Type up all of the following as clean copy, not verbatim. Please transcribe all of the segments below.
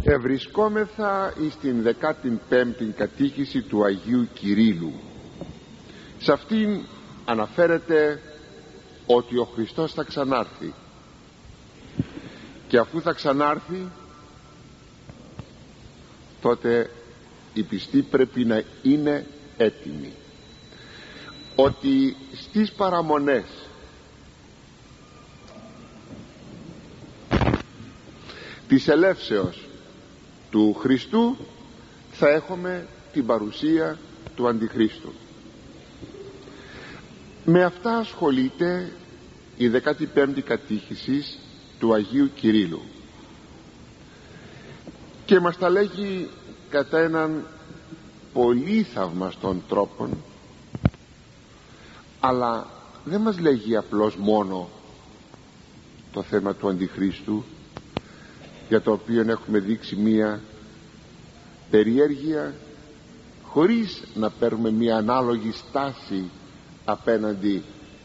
Ευρισκόμεθα στην 15η κατήχηση του Αγίου Κυρίλλου. Σε αυτήν αναφέρεται ότι ο Χριστός θα ξανάρθει, και αφού θα ξανάρθει, τότε οι πιστοί πρέπει να είναι έτοιμοι, ότι στις παραμονές της ελεύσεως του Χριστού θα έχουμε την παρουσία του Αντιχρίστου. Με αυτά ασχολείται η 15η κατήχηση του Αγίου Κυρίλλου και μας τα λέγει κατά έναν πολύ θαυμαστόν τρόπον, αλλά δεν μας λέγει απλώς μόνο το θέμα του Αντιχρίστου, για το οποίο έχουμε δείξει μία περιέργεια χωρίς να παίρνουμε μία ανάλογη στάση απέναντι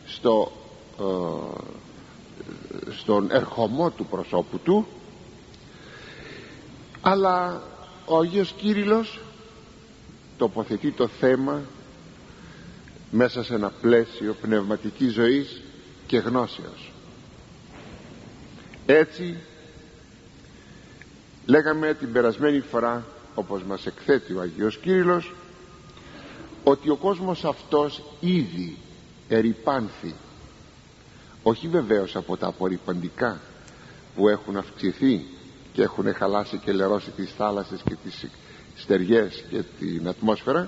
στον ερχομό του προσώπου του, αλλά ο Αγίος Κύριλλος τοποθετεί το θέμα μέσα σε ένα πλαίσιο πνευματικής ζωής και γνώσεως. Έτσι λέγαμε την περασμένη φορά, όπως μας εκθέτει ο Αγίος Κύριλλος, ότι ο κόσμος αυτός ήδη ερυπάνθη, όχι βεβαίως από τα απορριπαντικά που έχουν αυξηθεί και έχουν χαλάσει και λερώσει τις θάλασσες και τις στεριές και την ατμόσφαιρα,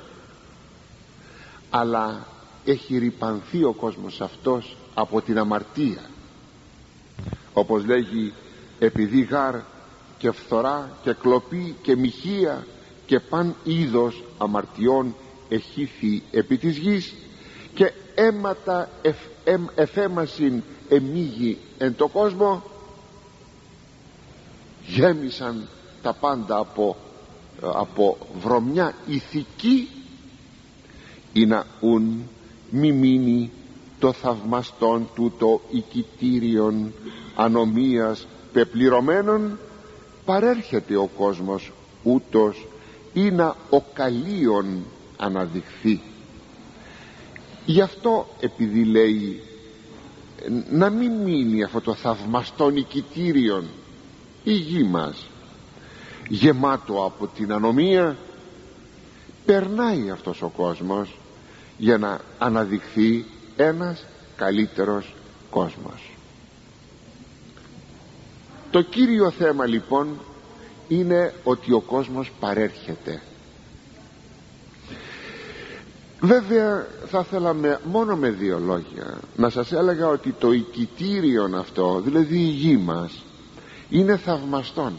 αλλά έχει ρυπανθεί ο κόσμος αυτός από την αμαρτία, όπως λέγει, επειδή γάρ και φθορά και κλοπή και μοιχεία και παν είδος αμαρτιών εχήθη επί της γης, και αίματα εφέμασιν εμίγει εν το κόσμο. Γέμισαν τα πάντα από βρωμιά ηθική, ή να ουν μη μείνει το θαυμαστόν τούτο οικητήριον ανομίας πεπληρωμένων, παρέρχεται ο κόσμος ούτως ή να ο καλίον αναδειχθεί. Γι' αυτό, επειδή λέει να μην μείνει αυτό το θαυμαστόν οικητήριον η γη μας γεμάτο από την ανομία, περνάει αυτός ο κόσμος για να αναδειχθεί ένας καλύτερος κόσμος. Το κύριο θέμα λοιπόν είναι ότι ο κόσμος παρέρχεται. Βέβαια θα θέλαμε μόνο με δύο λόγια να σας έλεγα ότι το οικητήριον αυτό, δηλαδή η γη μας, είναι θαυμαστόν.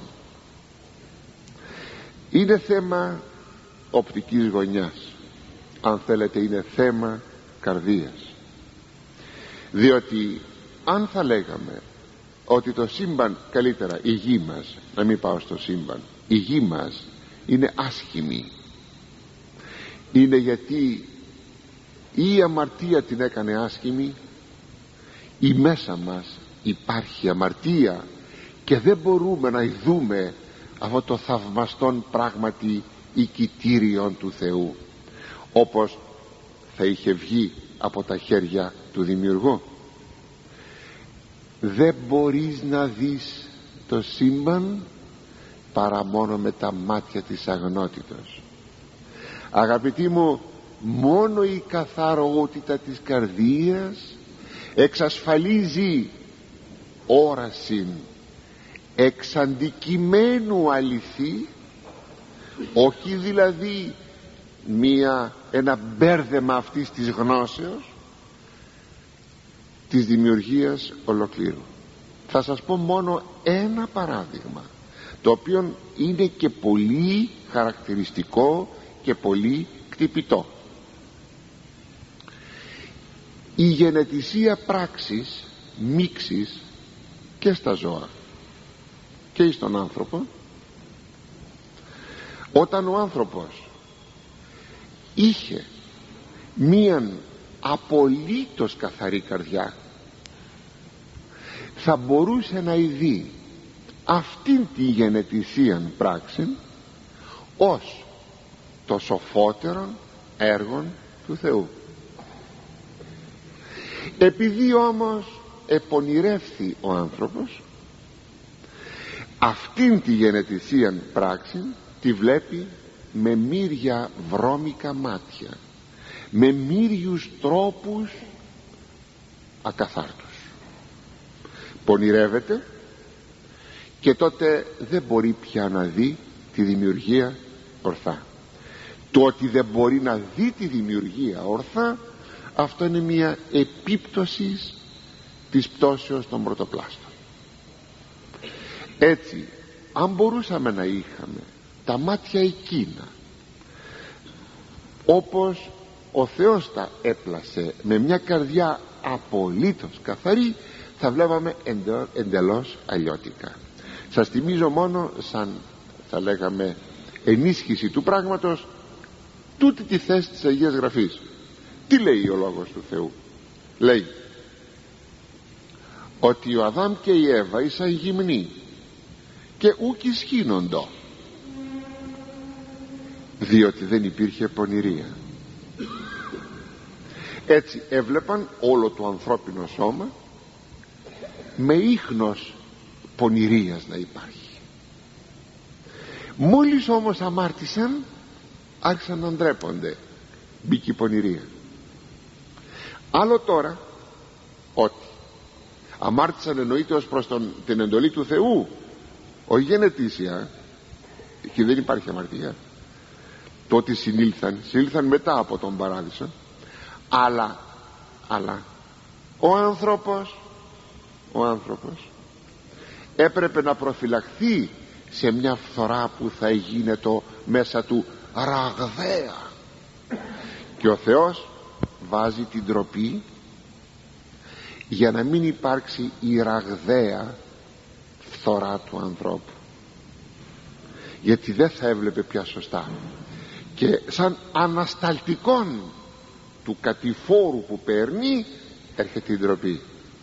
Είναι θέμα οπτικής γωνιάς, αν θέλετε είναι θέμα καρδίας, διότι αν θα λέγαμε ότι το σύμπαν, καλύτερα η γη μας, να μην πάω στο σύμπαν, η γη μας είναι άσχημη, είναι γιατί η αμαρτία την έκανε άσχημη, ή μέσα μας υπάρχει αμαρτία και δεν μπορούμε να ειδούμε αυτό το θαυμαστόν πράγματι οικητήριον του Θεού, όπως θα είχε βγει από τα χέρια του Δημιουργού. Δεν μπορείς να δεις το σύμπαν παρά μόνο με τα μάτια της αγνότητος. Αγαπητοί μου, μόνο η καθαρότητα της καρδίας εξασφαλίζει όραση εξ αντικειμένου αληθή, όχι δηλαδή ένα μπέρδεμα αυτής της γνώσεως της δημιουργίας ολοκλήρου. Θα σας πω μόνο ένα παράδειγμα, το οποίο είναι και πολύ χαρακτηριστικό και πολύ κτυπητό. Η γενετησία πράξης μίξης και στα ζώα και στον άνθρωπο, όταν ο άνθρωπος είχε μίαν απολύτως καθαρή καρδιά, θα μπορούσε να ειδεί αυτήν τη γενετησίαν πράξη ως το σοφότερον έργον του Θεού. Επειδή όμως επονηρεύθη ο άνθρωπος, αυτήν τη γενετησίαν πράξη τη βλέπει με μύρια βρώμικα μάτια, με μύριους τρόπους ακαθάρτους. Πονηρεύεται και τότε δεν μπορεί πια να δει τη δημιουργία ορθά. Το ότι δεν μπορεί να δει τη δημιουργία ορθά, αυτό είναι μια επίπτωση της πτώσεως των πρωτοπλάστων. Έτσι, αν μπορούσαμε να είχαμε τα μάτια εκείνα όπως ο Θεός τα έπλασε, με μια καρδιά απολύτως καθαρή, θα βλέπαμε εντελώς αλλιώτικα. Σας θυμίζω μόνο, σαν θα λέγαμε ενίσχυση του πράγματος, τούτη τη θέση της Αγίας Γραφής. Τι λέει ο Λόγος του Θεού? Λέει ότι ο Αδάμ και η Εύα ήσαν γυμνοί και ούκ ισχύνοντο, διότι δεν υπήρχε πονηρία. Έτσι έβλεπαν όλο το ανθρώπινο σώμα με ίχνος πονηρίας να υπάρχει. Μόλις όμως αμάρτησαν, άρχισαν να ντρέπονται, μπήκε η πονηρία. Άλλο τώρα, ότι αμάρτησαν εννοείται ως προς την εντολή του Θεού, όχι γενετήσια, και δεν υπάρχει αμαρτία. Το ότι συνήλθαν μετά από τον παράδεισο, αλλά ο άνθρωπος έπρεπε να προφυλαχθεί σε μια φθορά που θα γίνεται μέσα του ραγδαία, και ο Θεός βάζει την ντροπή για να μην υπάρξει η ραγδαία φθορά του ανθρώπου, γιατί δεν θα έβλεπε πια σωστά, και σαν ανασταλτικόν του κατηφόρου που παίρνει έρχεται η ντροπή.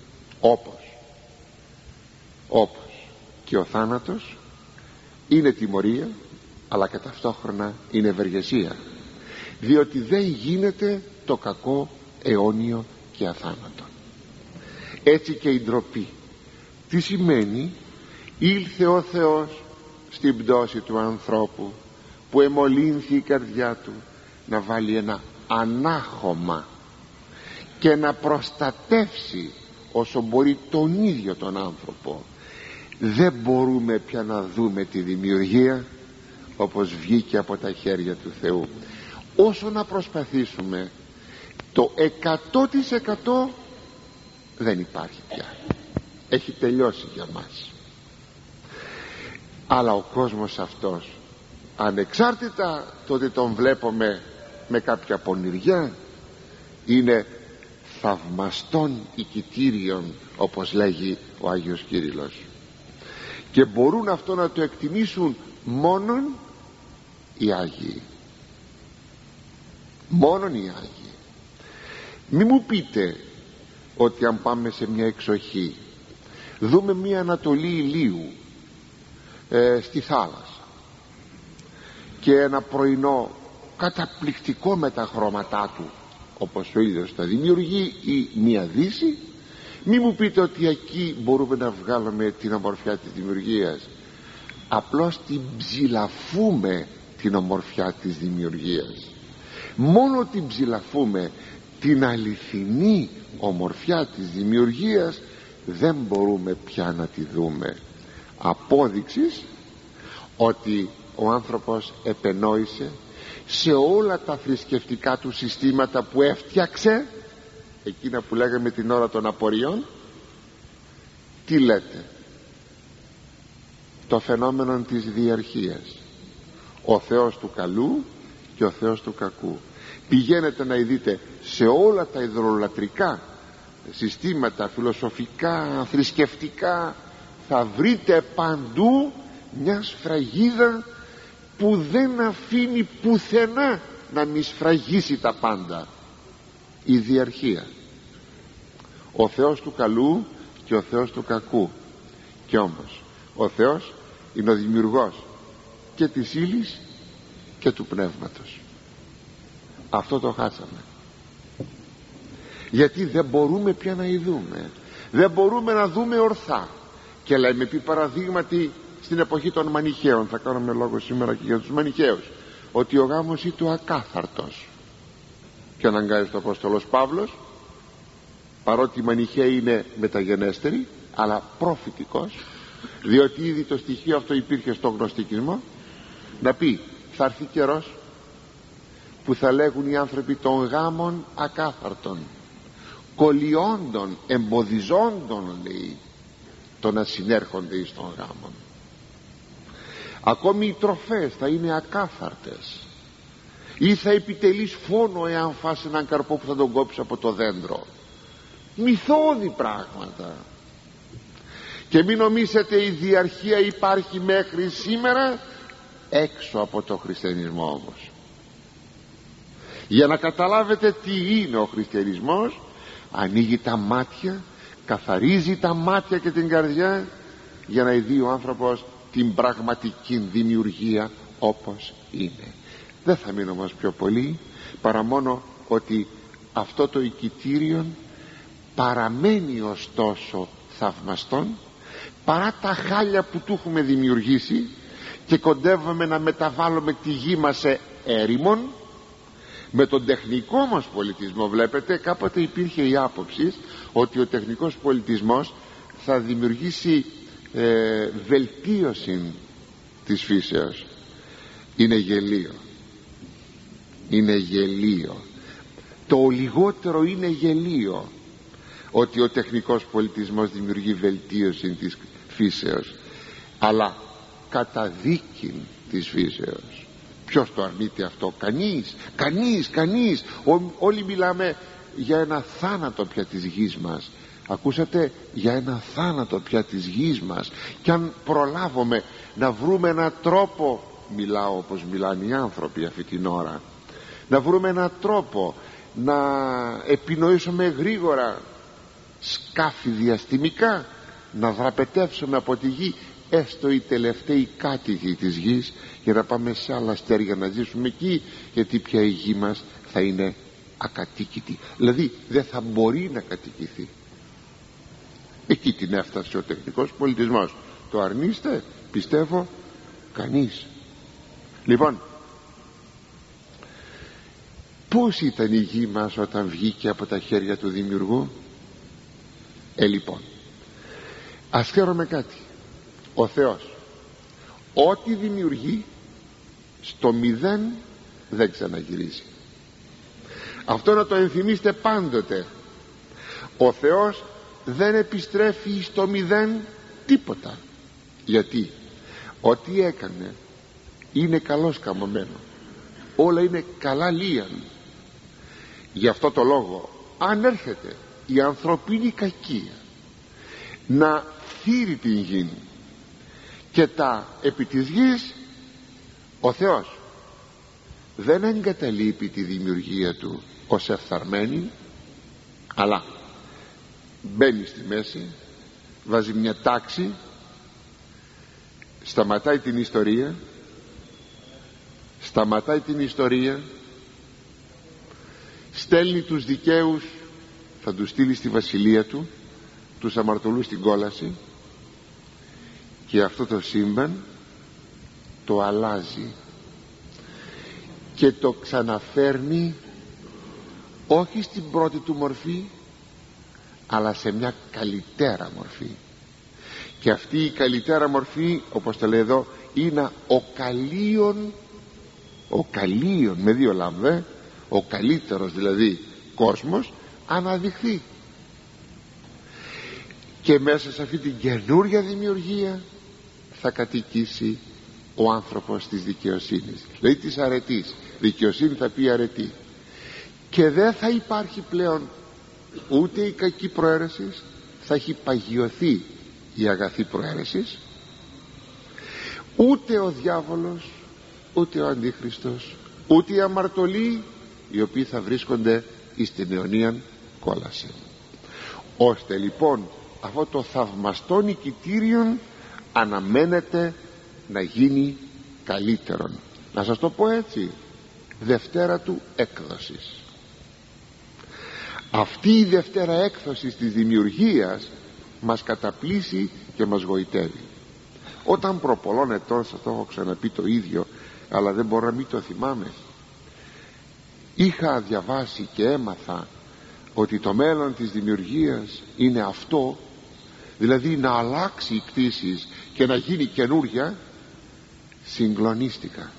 Όπως και ο θάνατος είναι τιμωρία, αλλά και ταυτόχρονα είναι ευεργεσία, διότι δεν γίνεται το κακό αιώνιο και αθάνατο. Έτσι και η ντροπή τι σημαίνει? Ήλθε ο Θεός στην πτώση του ανθρώπου, που εμολύνθη η καρδιά του, να βάλει ένα ανάχωμα και να προστατεύσει όσο μπορεί τον ίδιο τον άνθρωπο. Δεν μπορούμε πια να δούμε τη δημιουργία όπως βγήκε από τα χέρια του Θεού. Όσο να προσπαθήσουμε, το 100% δεν υπάρχει πια, έχει τελειώσει για μας. Αλλά ο κόσμος αυτός, ανεξάρτητα το ότι τον βλέπουμε με κάποια πονηριά, είναι θαυμαστών οικητήριων, όπως λέγει ο Άγιος Κύριλλος, και μπορούν αυτό να το εκτιμήσουν μόνον οι Άγιοι. Μόνον οι Άγιοι. Μη μου πείτε ότι αν πάμε σε μια εξοχή, δούμε μια ανατολή ηλίου στη θάλασσα, και ένα πρωινό καταπληκτικό με τα χρώματά του, όπως ο ήλιος τα δημιουργεί, ή μια δύση, μη μου πείτε ότι εκεί μπορούμε να βγάλουμε την ομορφιά της δημιουργίας. Απλώς την ψηλαφούμε την ομορφιά της δημιουργίας. Μόνο την ψηλαφούμε, την αληθινή ομορφιά της δημιουργίας δεν μπορούμε πια να τη δούμε. Απόδειξης ότι ο άνθρωπος επενόησε σε όλα τα θρησκευτικά του συστήματα που έφτιαξε, εκείνα που λέγαμε την ώρα των απορριών. Τι λέτε? Το φαινόμενο της διαρχίας, ο Θεός του καλού και ο Θεός του κακού. Πηγαίνετε να δείτε σε όλα τα ιδωλολατρικά συστήματα, φιλοσοφικά, θρησκευτικά, θα βρείτε παντού μια σφραγίδα που δεν αφήνει πουθενά να μη σφραγίσει τα πάντα. Η διαρχία, ο Θεός του καλού και ο Θεός του κακού. Και όμως Ο Θεός είναι ο δημιουργός και της ύλης και του πνεύματος. Αυτό το χάσαμε, γιατί δεν μπορούμε πια να ειδούμε, δεν μπορούμε να δούμε ορθά. Και λέμε επί παραδείγματι στην εποχή των Μανιχαίων, θα κάνουμε λόγο σήμερα και για τους Μανιχαίους, ότι ο γάμος είναι το ακάθαρτος, και αναγκάζεται ο Απόστολος Παύλος, παρότι οι Μανιχαίοι είναι μεταγενέστεροι, αλλά προφητικός, διότι ήδη το στοιχείο αυτό υπήρχε στον γνωστικισμό, να πει θα έρθει καιρός που θα λέγουν οι άνθρωποι των γάμων ακάθαρτων, κολλιόντων, εμποδιζόντων, λέει, το να συνέρχονται εις των γάμων. Ακόμη οι τροφές θα είναι ακάθαρτες, ή θα επιτελείς φόνο εάν φας έναν καρπό που θα τον κόψεις από το δέντρο. Μυθώδη πράγματα. Και μην νομίζετε η διαρχία υπάρχει μέχρι σήμερα έξω από το χριστιανισμό όμως. Για να καταλάβετε τι είναι ο χριστιανισμός, ανοίγει τα μάτια, καθαρίζει τα μάτια και την καρδιά, για να ειδεί ο άνθρωπος την πραγματική δημιουργία όπως είναι. Δεν θα μείνω όμως πιο πολύ, παρά μόνο ότι αυτό το οικητήριο παραμένει ωστόσο θαυμαστόν, παρά τα χάλια που του έχουμε δημιουργήσει, και κοντεύουμε να μεταβάλουμε τη γη μας σε έρημον. Με τον τεχνικό μας πολιτισμό, βλέπετε, κάποτε υπήρχε η άποψη ότι ο τεχνικός πολιτισμός θα δημιουργήσει βελτίωση της φύσεως. Είναι γελίο, είναι γελίο, το λιγότερο είναι γελίο ότι ο τεχνικός πολιτισμός δημιουργεί βελτίωση της φύσεως, αλλά καταδίκη της φύσεως. Ποιος το αρνείται αυτό? Κανείς. Όλοι μιλάμε για ένα θάνατο πια της γης μας. Ακούσατε, για ένα θάνατο πια της γης μας. Και αν προλάβουμε να βρούμε έναν τρόπο, μιλάω όπως μιλάνε οι άνθρωποι αυτή την ώρα, να βρούμε έναν τρόπο να επινοήσουμε γρήγορα σκάφη διαστημικά, να δραπετεύσουμε από τη γη έστω οι τελευταίοι κάτοικοι της γης, για να πάμε σε άλλα αστέρια να ζήσουμε εκεί, γιατί πια η γη μας θα είναι ακατοίκητη, δηλαδή δεν θα μπορεί να κατοικηθεί. Εκεί την έφτασε ο τεχνικός πολιτισμός. Το αρνείστε? Πιστεύω κανείς. Λοιπόν, πώς ήταν η γη μας όταν βγήκε από τα χέρια του δημιουργού? Λοιπόν, ας ξέρουμε κάτι. Ο Θεός ό,τι δημιουργεί στο μηδέν δεν ξαναγυρίζει. Αυτό να το ενθυμίστε πάντοτε. Ο Θεός δεν επιστρέφει στο μηδέν τίποτα. Γιατί ό,τι έκανε είναι καλώς καμωμένο, όλα είναι καλά λίαν. Γι' αυτό το λόγο, αν έρχεται η ανθρωπίνη κακία να θύρει την γη και τα επί της γης, ο Θεός δεν εγκαταλείπει τη δημιουργία του ως ευθαρμένη, αλλά μπαίνει στη μέση, βάζει μια τάξη, σταματάει την ιστορία, στέλνει τους δικαίους, θα τους στείλει στη βασιλεία του, τους αμαρτωλούς στην κόλαση, και αυτό το σύμπαν το αλλάζει και το ξαναφέρνει όχι στην πρώτη του μορφή, αλλά σε μια καλύτερα μορφή. Και αυτή η καλύτερα μορφή, όπως το λέει εδώ, είναι ο καλίον με δύο λάμδα, ο καλύτερος δηλαδή κόσμος, αναδειχθεί. Και μέσα σε αυτή την καινούρια δημιουργία θα κατοικήσει ο άνθρωπος της δικαιοσύνης, δηλαδή της αρετής. Δικαιοσύνη θα πει αρετή. Και δεν θα υπάρχει πλέον ούτε η κακή προαίρεση, θα έχει παγιωθεί η αγαθή προαίρεση, ούτε ο διάβολος, ούτε ο αντίχριστος, ούτε οι αμαρτωλοί, οι οποίοι θα βρίσκονται εις την αιωνίαν κόλαση. Ώστε λοιπόν αυτό το θαυμαστό νικητήριον αναμένεται να γίνει καλύτερον. Να σας το πω έτσι, Δευτέρα του έκδοσης. Αυτή η Δευτέρα έκδοσης της δημιουργίας μας καταπλήσει και μας γοητεύει. Όταν προ πολλών ετών, σας το έχω ξαναπεί το ίδιο, αλλά δεν μπορώ να μην το θυμάμαι, είχα διαβάσει και έμαθα ότι το μέλλον της δημιουργίας είναι αυτό, δηλαδή να αλλάξει η κτήση και να γίνει καινούρια. Συγκλονίστηκα.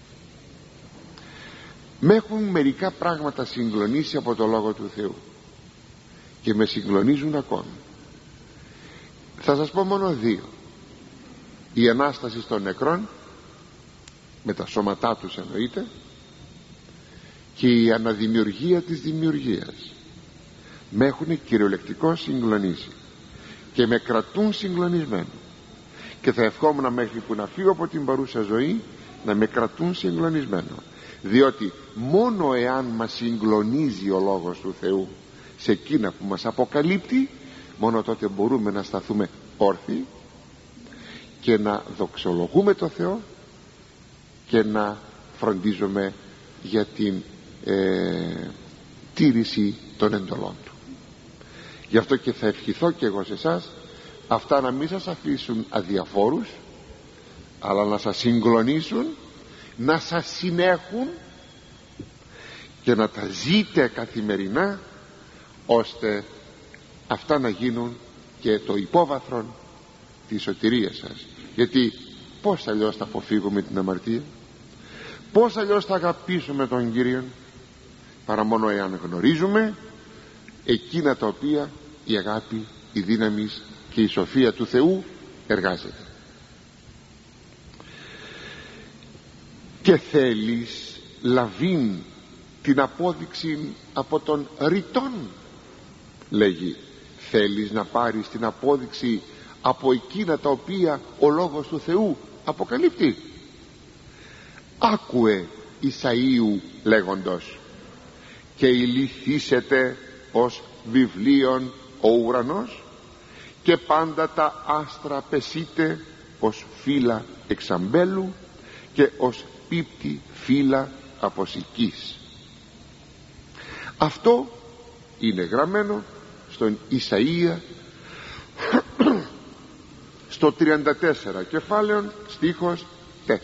Με έχουν μερικά πράγματα συγκλονίσει από το Λόγο του Θεού και με συγκλονίζουν ακόμη. Θα σας πω μόνο δύο: η Ανάσταση των νεκρών, με τα σώματά τους εννοείται, και η αναδημιουργία της δημιουργίας. Με έχουν κυριολεκτικό συγκλονίσει και με κρατούν συγκλονισμένο, και θα ευχόμουν μέχρι που να φύγω από την παρούσα ζωή να με κρατούν συγκλονισμένο, διότι μόνο εάν μας συγκλονίζει ο Λόγος του Θεού σε εκείνα που μας αποκαλύπτει, μόνο τότε μπορούμε να σταθούμε όρθιοι και να δοξολογούμε το Θεό και να φροντίζουμε για την τήρηση των εντολών Του. Γι' αυτό και θα ευχηθώ και εγώ σε εσάς αυτά να μην σας αφήσουν αδιαφόρους, αλλά να σας συγκλονίσουν, να σας συνέχουν και να τα ζείτε καθημερινά, ώστε αυτά να γίνουν και το υπόβαθρο της σωτηρίας σας. Γιατί πώς αλλιώς θα αποφύγουμε την αμαρτία, πώς αλλιώς θα αγαπήσουμε τον Κύριον, παρά μόνο εάν γνωρίζουμε εκείνα τα οποία η αγάπη, η δύναμη και η σοφία του Θεού εργάζεται. Και θέλεις λαβήν την απόδειξη από τον ρητόν, λέγει. Θέλεις να πάρεις την απόδειξη από εκείνα τα οποία ο Λόγος του Θεού αποκαλύπτει? Άκουε Ισαΐου λέγοντος: και ηλιθήσεται ως βιβλίον ο ουρανός, και πάντα τα άστρα πεσείτε ως φύλλα εξαμπέλου και ως πίπτη φύλλα από σικής. Αυτό είναι γραμμένο στον Ισαΐα στο 34 κεφάλαιο στίχος 4.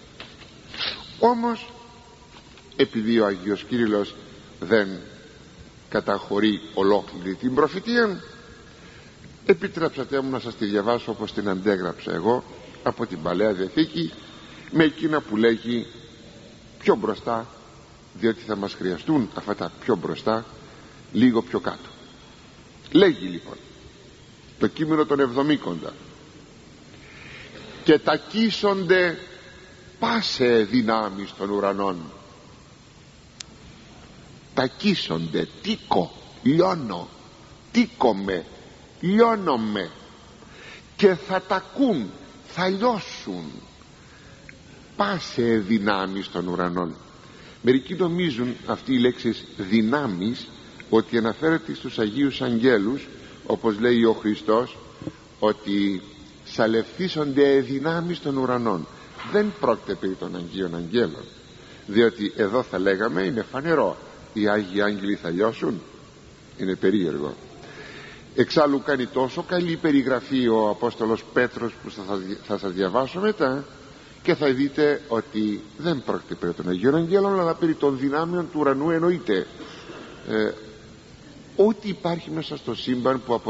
Όμως επειδή ο Άγιος Κύριλλος δεν καταχωρεί ολόκληρη την προφητεία, επιτρέψατε μου να σας τη διαβάσω όπως την αντέγραψα εγώ από την Παλαιά Διαθήκη, με εκείνα που λέγει πιο μπροστά, διότι θα μας χρειαστούν αυτά τα πιο μπροστά λίγο πιο κάτω. Λέγει λοιπόν το κείμενο των Εβδομήκοντα: και τακίσονται πάσε δυνάμεις των ουρανών. Τακίσονται, τίκο, λιώνω, τίκομαι, λιώνομαι, και θα τακούν, θα λιώσουν, πάσε δυνάμεις των ουρανών. Μερικοί νομίζουν αυτή η λέξη δυνάμεις ότι αναφέρεται στους Αγίους Αγγέλους, όπως λέει ο Χριστός ότι σαλευθήσονται δυνάμεις των ουρανών. Δεν πρόκειται περί των Αγίων Αγγέλων, διότι εδώ θα λέγαμε είναι φανερό οι Άγιοι Άγγελοι θα λιώσουν. Είναι περίεργο. Εξάλλου κάνει τόσο καλή περιγραφή ο Απόστολος Πέτρος που θα σας διαβάσω μετά, και θα δείτε ότι δεν πρόκειται περί των Αγίων Αγγέλων, αλλά περί των δυνάμεων του ουρανού. Εννοείται ό,τι υπάρχει μέσα στο σύμπαν που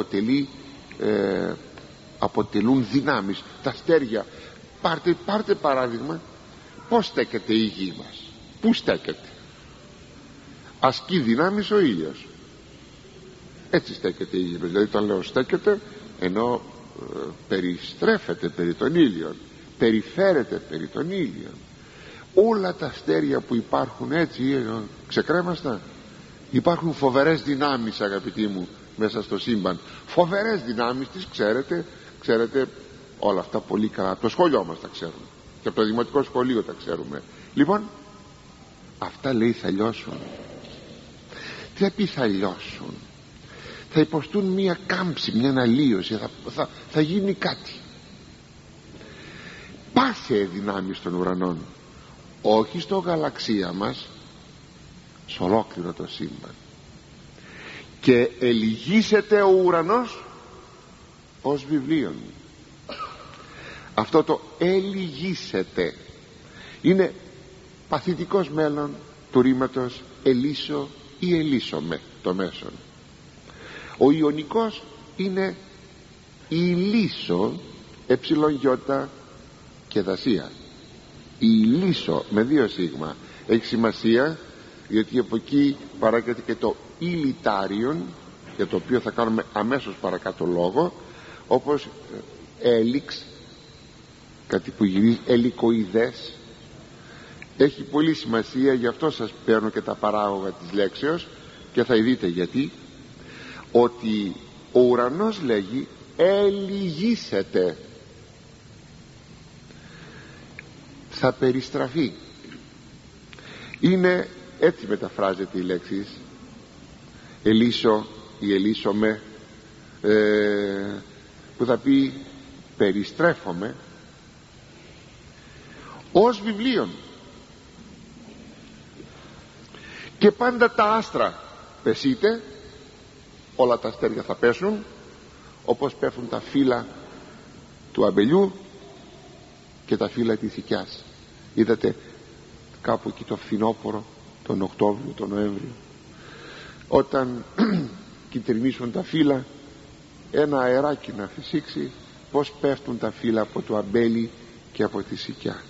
αποτελούν δυνάμεις. Τα αστέρια, πάρτε παράδειγμα, πως στέκεται η γη μας, πού στέκεται? Ασκεί δυνάμεις ο ήλιος, έτσι στέκεται η γη μας. Δηλαδή όταν λέω στέκεται, ενώ περιστρέφεται περί τον ήλιο, περιφέρεται περί τον ήλιο. Όλα τα αστέρια που υπάρχουν έτσι ξεκρέμαστα, υπάρχουν φοβερές δυνάμεις, αγαπητοί μου, μέσα στο σύμπαν. Φοβερές δυνάμεις, τις ξέρετε όλα αυτά πολύ καλά. Από το σχολείο μας τα ξέρουμε και από το δημοτικό σχολείο τα ξέρουμε. Λοιπόν, αυτά λέει θα λιώσουν. Τι θα πει θα λιώσουν? Θα υποστούν μία κάμψη, μία αλλίωση, θα γίνει κάτι. πάσε δυνάμεις των ουρανών, όχι στο γαλαξία μας, σε ολόκληρο το σύμπαν. Και ελιγήσεται ο ουρανός ως βιβλίον. Αυτό το ελιγήσεται είναι παθητικός μέλλον του ρήματος ελίσω ή ελίσσομαι, το μέσον. Ο ιωνικός είναι ηλίσω, εψιλογιώτα και δασία. Ηλίσω με 2 σίγμα. Έχει σημασία, γιατί από εκεί παράγεται και το ηλιτάριον, για το οποίο θα κάνουμε αμέσως παρακάτω λόγο, όπως έλιξ, κάτι που γυρίζει ελικοειδές. Έχει πολύ σημασία, γι' αυτό σας παίρνω και τα παράγωγα της λέξεως, και θα δείτε γιατί. Ότι ο ουρανός, λέγει, ελιγήσεται, θα περιστραφεί. Είναι έτσι μεταφράζεται η λέξη ελίσω ή ελίσσομαι, που θα πει περιστρέφομαι, ως βιβλίον. Και πάντα τα άστρα πεσείτε, όλα τα αστέρια θα πέσουν, όπως πέφτουν τα φύλλα του αμπελιού και τα φύλλα της οικιάς. Είδατε κάπου εκεί το φθινόπωρο, τον Οκτώβριο, τον Νοέμβριο, όταν κυτρινίσουν τα φύλλα, ένα αεράκι να φυσήξει, πως πέφτουν τα φύλλα από το αμπέλι και από τη σικιά.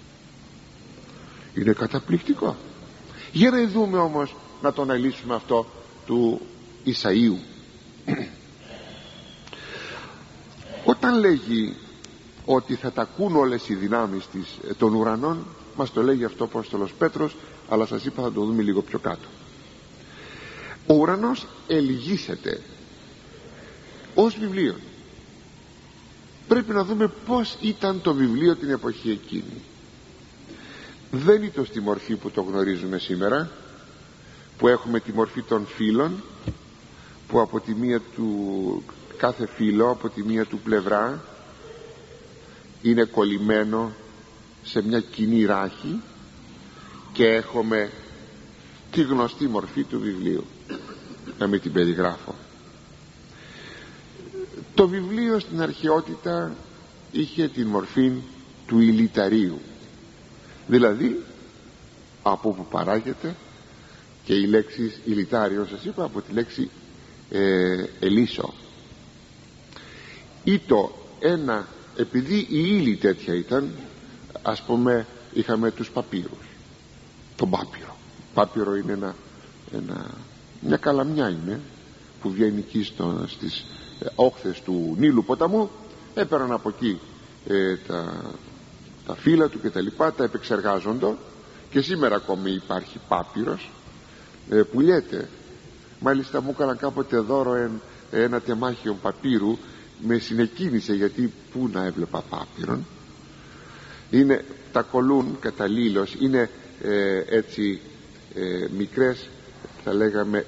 Είναι καταπληκτικό. Για να δούμε όμως, να το αναλύσουμε αυτό του Ισαΐου. Όταν λέγει ότι θα τα ακούν όλες οι δυνάμεις των ουρανών, μας το λέγει αυτό ο Απόστολος Πέτρος, αλλά σας είπα θα το δούμε λίγο πιο κάτω. Ο ουρανός ελιγήσεται ως βιβλίο. Πρέπει να δούμε πως ήταν το βιβλίο την εποχή εκείνη. Δεν ήταν στη μορφή που το γνωρίζουμε σήμερα, που έχουμε τη μορφή των φύλων, που από τη μία του κάθε φύλο, από τη μία του πλευρά είναι κολλημένο σε μια κοινή ράχη, και έχουμε τη γνωστή μορφή του βιβλίου. Να μην την περιγράφω. Το βιβλίο στην αρχαιότητα είχε την μορφή του ηλιταρίου, δηλαδή από που παράγεται, και η λέξη ηλιτάριο σας είπα από τη λέξη ελίσσο. Ή το ένα, επειδή η ύλη τέτοια ήταν, ας πούμε είχαμε τους παπύρους, τον πάπυρο. Πάπυρο είναι μια καλαμιά είναι, που βγαίνει εκεί στις όχθες του Νείλου ποταμού. Έπαιρναν από εκεί τα φύλλα του και τα λοιπά, τα επεξεργάζονται, και σήμερα ακόμη υπάρχει πάπυρος, πουλιέται. Μάλιστα μου έκαναν κάποτε δώρο ένα τεμάχιο παπύρου, με συνεκίνησε, γιατί πού να έβλεπα πάπυρον. Είναι, τα κολλούν καταλήλως, είναι μικρές, θα λέγαμε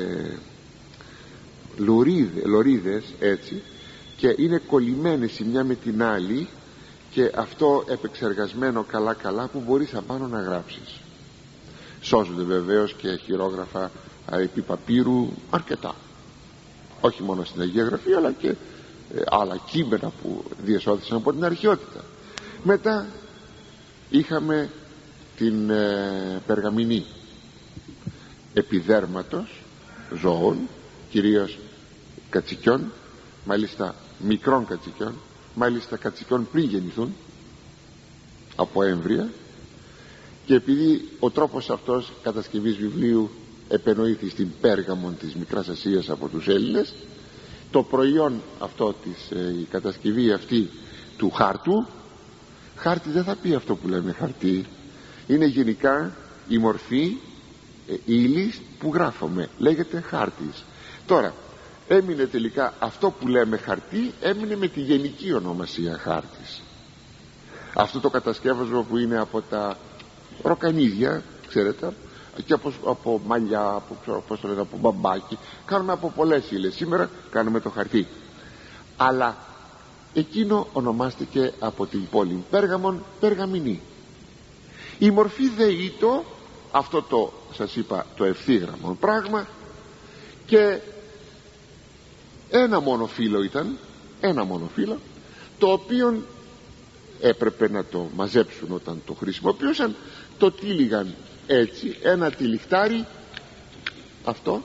λωρίδες έτσι, και είναι κολλημένες η μια με την άλλη, και αυτό επεξεργασμένο καλά που μπορείς απάνω να γράψεις. Σώζονται βεβαίως και χειρόγραφα επί παπύρου αρκετά, όχι μόνο στην Αγία Γραφή, αλλά και άλλα κείμενα που διεσώθησαν από την αρχαιότητα. Μετά είχαμε την περγαμηνή επιδέρματος ζώων, κυρίως κατσικιών, μάλιστα μικρών κατσικιών, μάλιστα κατσικιών πριν γεννηθούν, από έμβρια. Και επειδή ο τρόπος αυτός κατασκευής βιβλίου επενοήθη στην Πέργαμον της Μικράς Ασίας από τους Έλληνες, το προϊόν αυτό η κατασκευή αυτή του χάρτου, χάρτη δεν θα πει αυτό που λέμε χαρτί, είναι γενικά η μορφή ύλης που γράφουμε, λέγεται χάρτης. Τώρα έμεινε τελικά αυτό που λέμε χαρτί, έμεινε με τη γενική ονομασία χάρτης. Αυτό το κατασκεύασμα που είναι από τα ροκανίδια, ξέρετε, και από μαλλιά, από μπαμπάκι, κάνουμε από πολλές ύλες. Σήμερα κάνουμε το χαρτί, αλλά εκείνο ονομάστηκε από την πόλη Πέργαμον Περγαμηνή. Η μορφή δε ήτο αυτό το, σας είπα, το ευθύγραμμο πράγμα, και ένα μόνο φύλλο ήταν, ένα μόνο φύλλο, το οποίο έπρεπε να το μαζέψουν όταν το χρησιμοποιούσαν. Το τύλιγαν έτσι, ένα τυλιχτάρι αυτό,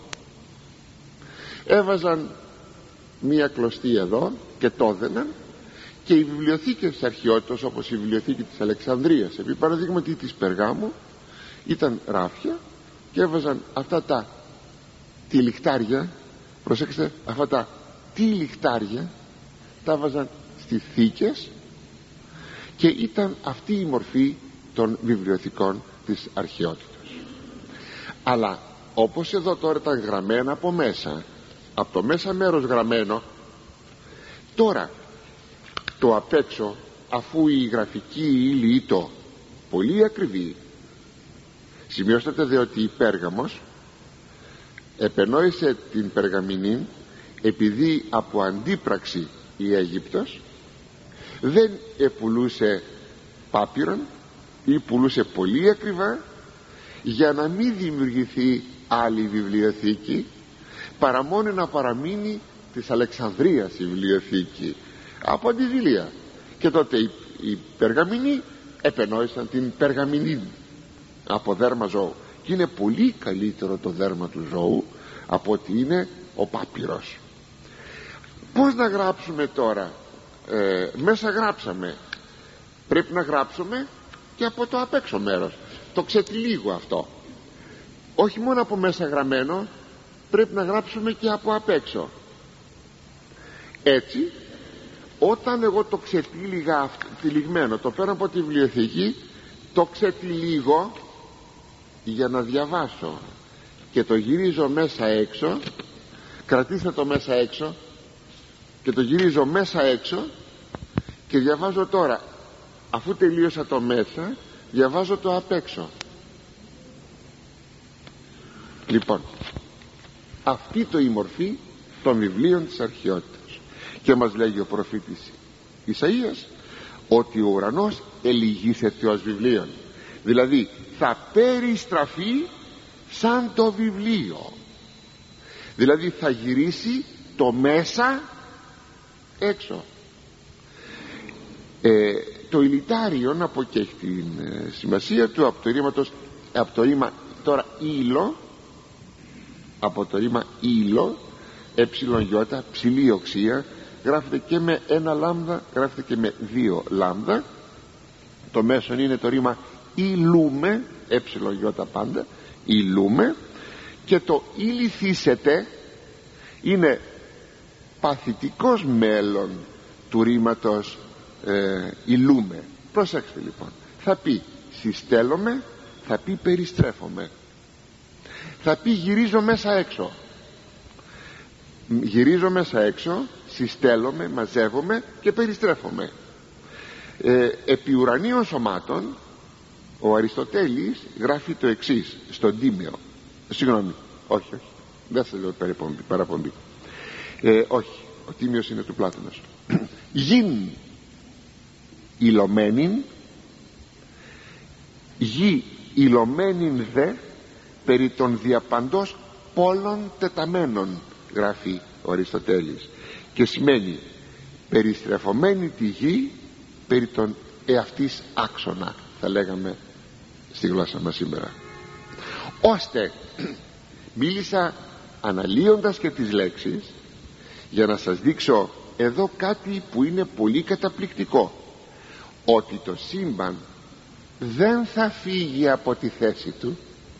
έβαζαν μία κλωστή εδώ και το έδαιναν, και οι βιβλιοθήκες της αρχαιότητας, όπως η βιβλιοθήκη της Αλεξανδρίας επί παραδείγματι της Περγάμου, ήταν ράφια και έβαζαν αυτά τα τυλιχτάρια, προσέξτε, αυτά τα τυλιχτάρια τα έβαζαν στις θήκες, και ήταν αυτή η μορφή των βιβλιοθηκών της αρχαιότητας. Αλλά όπως εδώ τώρα ήταν γραμμένα από μέσα, από το μέσα μέρος γραμμένο, τώρα το απ' έξω, αφού η γραφική ύλη ήταν πολύ ακριβή, σημειώστε δε ότι η Πέργαμος επενόησε την Περγαμηνή επειδή από αντίπραξη η Αίγυπτος δεν πουλούσε πάπυρον ή πουλούσε πολύ ακριβά, για να μην δημιουργηθεί άλλη βιβλιοθήκη, παρά μόνο να παραμείνει της Αλεξανδρίας η βιβλιοθήκη από αντιβιλία. Και τότε οι Περγαμηνοί επενόησαν την Περγαμηνή από δέρμα ζώου, και είναι πολύ καλύτερο το δέρμα του ζώου από ότι είναι ο πάπυρος. Πώς να γράψουμε τώρα? Μέσα γράψαμε, πρέπει να γράψουμε και από το απ' έξω μέρος, το ξετυλίγω αυτό, όχι μόνο από μέσα γραμμένο, πρέπει να γράψουμε και από απ' έξω. Έτσι, όταν εγώ το ξετύλιγα τυλιγμένο, το παίρνω από τη βιβλιοθήκη, το ξετυλίγω για να διαβάσω και το γυρίζω μέσα έξω. Κρατήστε το μέσα έξω, και το γυρίζω μέσα έξω και διαβάζω τώρα. Αφού τελείωσα το μέσα, διαβάζω το απ' έξω. Λοιπόν, αυτή το η μορφή των βιβλίων της αρχαιότητας. Και μας λέγει ο προφήτης Ισαΐας ότι ο ουρανός ελιγήσεται ως βιβλίον, δηλαδή θα περιστραφεί σαν το βιβλίο, δηλαδή θα γυρίσει το μέσα έξω. Το υλιτάριο, να πω και έχει την σημασία του, από το ρήμα τώρα ύλο, από το ρήμα ύλο, εψιλον-γιώτα, ψηλή οξία, γράφεται και με ένα λάμδα, γράφεται και με δύο λάμδα. Το μέσον είναι το ρήμα υλούμε, εψιλον-γιώτα πάντα, υλούμε, και το υληθήσετε είναι παθητικός μέλλον του ρήματος υλούμε. Προσέξτε λοιπόν, θα πει συστέλλομαι, θα πει περιστρέφομαι, θα πει γυρίζω μέσα έξω. Γυρίζω μέσα έξω, συστέλλομαι, μαζεύομαι και περιστρέφομαι. Επί ουρανίων σωμάτων ο Αριστοτέλης γράφει το εξής στον Τίμιο. Συγγνώμη, όχι, δεν θα λέω παραπομπή. Όχι, ο Τίμιος είναι του Πλάτωνος. Γιν υλωμένην, γη υλωμένην δε περί των διαπαντός πόλων τεταμένων, γράφει ο Αριστοτέλης, και σημαίνει περιστρεφωμένη τη γη περί των εαυτής άξονα, θα λέγαμε στη γλώσσα μας σήμερα. Ώστε μίλησα αναλύοντας και τις λέξεις για να σας δείξω εδώ κάτι που είναι πολύ καταπληκτικό, ότι το σύμπαν δεν θα φύγει από τη θέση του,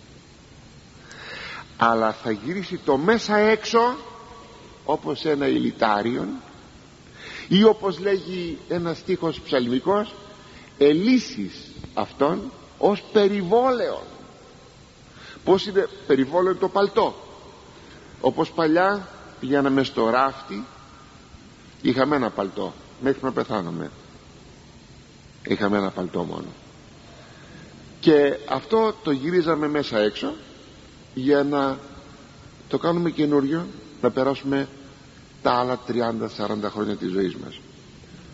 αλλά θα γυρίσει το μέσα έξω όπως ένα υλιτάριον, ή όπως λέγει ένας στίχος ψαλμικός, ελύσεις αυτόν ως περιβόλεον. Πώς είναι περιβόλεον? Το παλτό. Όπως παλιά πηγαίναμε στο ράφτη, είχαμε ένα παλτό μέχρι να πεθάνουμε, είχαμε ένα παλτό μόνο, και αυτό το γυρίζαμε μέσα έξω για να το κάνουμε καινούριο, να περάσουμε τα άλλα 30-40 χρόνια της ζωής μας.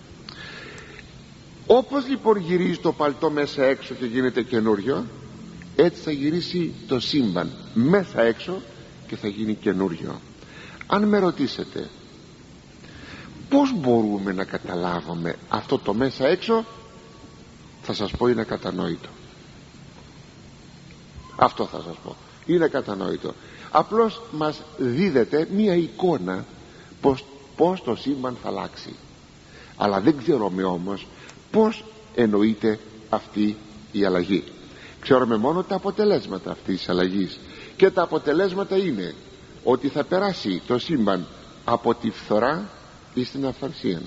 Όπως λοιπόν γυρίζει το παλτό μέσα έξω και γίνεται καινούριο, έτσι θα γυρίσει το σύμπαν μέσα έξω και θα γίνει καινούριο. Αν με ρωτήσετε πώς μπορούμε να καταλάβουμε αυτό το μέσα έξω, θα σας πω είναι ακατανόητο. Αυτό θα σας πω, είναι ακατανόητο. Απλώς μας δίδεται μία εικόνα πως το σύμπαν θα αλλάξει, αλλά δεν ξέρουμε όμως πως εννοείται αυτή η αλλαγή. Ξέρουμε μόνο τα αποτελέσματα αυτής της αλλαγής, και τα αποτελέσματα είναι ότι θα περάσει το σύμπαν από τη φθορά εις την αυθαρσία,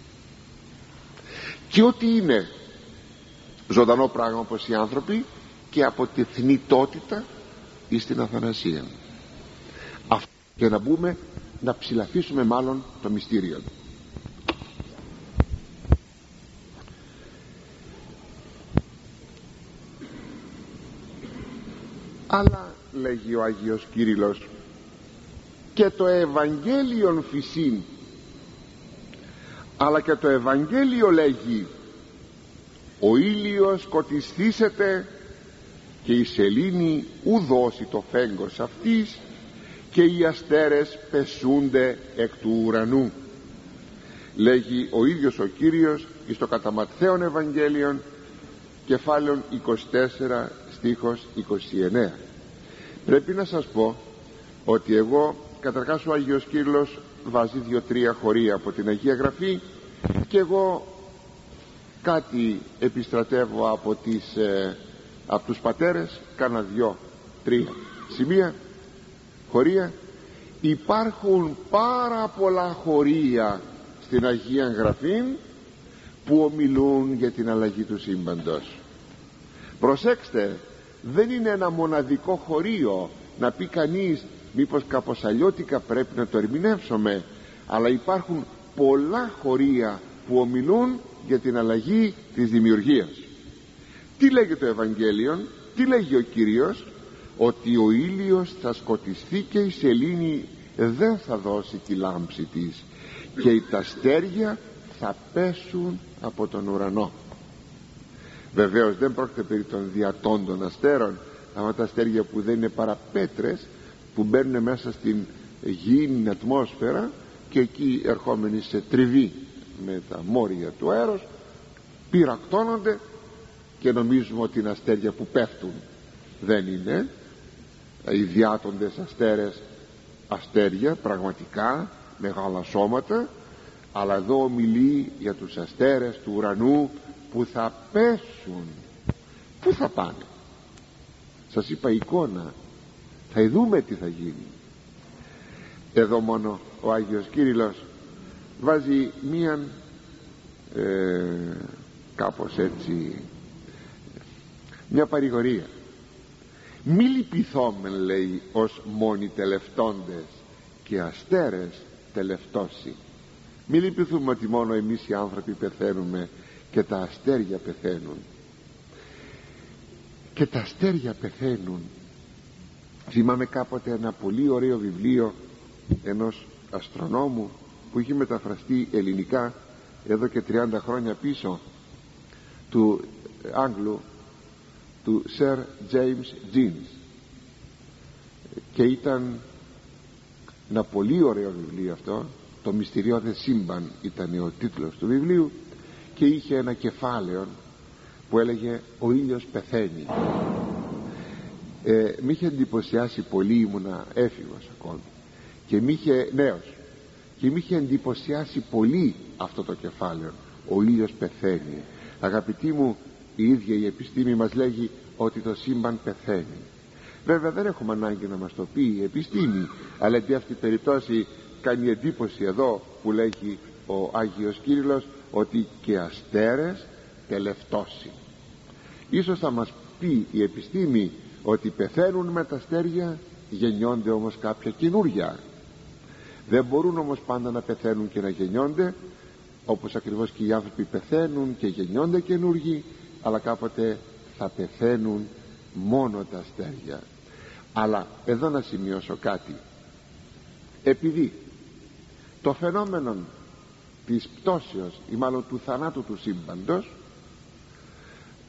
και ότι είναι ζωντανό πράγμα όπως οι άνθρωποι, και από τη θνητότητα εις την αθανασία. Αυτό, και να μπούμε να ψηλαφίσουμε μάλλον το μυστήριο. Αλλά λέγει ο Άγιος Κύριλλος, και το Ευαγγέλιον φυσίν, αλλά και το Ευαγγέλιο λέγει, ο ήλιος σκοτισθήσεται και η σελήνη ου δώσει το φέγγος αυτής, και οι αστέρες πεσούνται εκ του ουρανού. Λέγει ο ίδιος ο Κύριος εις το κατά Ματθαίον Ευαγγέλιον, κεφάλαιον 24 στίχος 29. Πρέπει να σας πω ότι εγώ, καταρχάς ο Άγιος Κύριλλος βάζει 2-3 χωρία από την Αγία Γραφή, και εγώ κάτι επιστρατεύω από τους πατέρες, κάνα 2-3 σημεία χωρία. Υπάρχουν πάρα πολλά χωρία στην Αγία Γραφή που ομιλούν για την αλλαγή του σύμπαντος. Προσέξτε, δεν είναι ένα μοναδικό χωρίο να πει κανείς μήπως κάπως αλλιώτικα πρέπει να το ερμηνεύσουμε, αλλά υπάρχουν πολλά χωρία που ομιλούν για την αλλαγή της δημιουργίας. Τι λέγει το Ευαγγέλιο, τι λέγει ο Κύριος? Ότι ο ήλιος θα σκοτιστεί και η σελήνη δεν θα δώσει τη λάμψη της, και τα αστέρια θα πέσουν από τον ουρανό. Βεβαίως δεν πρόκειται περί των διατόντων αστέρων, αλλά τα αστέρια που δεν είναι παρά πέτρες που μπαίνουν μέσα στην γήινη ατμόσφαιρα, και εκεί ερχόμενοι σε τριβή με τα μόρια του αέρος πυρακτώνονται, και νομίζουμε ότι είναι αστέρια που πέφτουν. Δεν είναι οι διάτοντες αστέρια πραγματικά μεγάλα σώματα, αλλά εδώ ομιλεί για τους αστέρες του ουρανού που θα πέσουν. Πού θα πάνε? Σας είπα εικόνα, θα δούμε τι θα γίνει. Εδώ μόνο ο Άγιος Κύριλλος βάζει μίαν κάπως έτσι μια παρηγορία. Μη λυπηθόμεν, λέει, ως μόνοι τελευτώντες, και αστέρες τελευτώσει. Μη λυπηθούμε ότι μόνο εμείς οι άνθρωποι πεθαίνουμε και τα αστέρια πεθαίνουν. Και τα αστέρια πεθαίνουν. Θυμάμαι κάποτε ένα πολύ ωραίο βιβλίο ενός αστρονόμου που είχε μεταφραστεί ελληνικά εδώ και 30 χρόνια πίσω, του Άγγλου, του Sir James Jeans, και ήταν ένα πολύ ωραίο βιβλίο αυτό. Το μυστηριώδες σύμπαν ήταν ο τίτλος του βιβλίου, και είχε ένα κεφάλαιο που έλεγε «Ο ήλιος πεθαίνει». Μ' είχε εντυπωσιάσει πολύ, ήμουνα έφηβος ακόμη και μ' είχε νέος, και μ' είχε εντυπωσιάσει πολύ αυτό το κεφάλαιο, «Ο ήλιος πεθαίνει». Αγαπητοί μου, η ίδια η επιστήμη μας λέγει ότι το σύμπαν πεθαίνει. Βέβαια δεν έχουμε ανάγκη να μας το πει η επιστήμη, αλλά εν αυτή περιπτώσει κάνει εντύπωση εδώ που λέγει ο Άγιος Κύριλλος ότι και αστέρες τελευτώσει. Ίσως θα μας πει η επιστήμη ότι πεθαίνουν με τα αστέρια, γεννιόνται όμως κάποια καινούρια. Δεν μπορούν όμως πάντα να πεθαίνουν και να γεννιόνται, όπως ακριβώς και οι άνθρωποι πεθαίνουν και γεννιόνται καινούργοι, αλλά κάποτε θα πεθαίνουν μόνο τα αστέρια. Αλλά εδώ να σημειώσω κάτι. Επειδή το φαινόμενο της πτώσεως ή μάλλον του θανάτου του σύμπαντος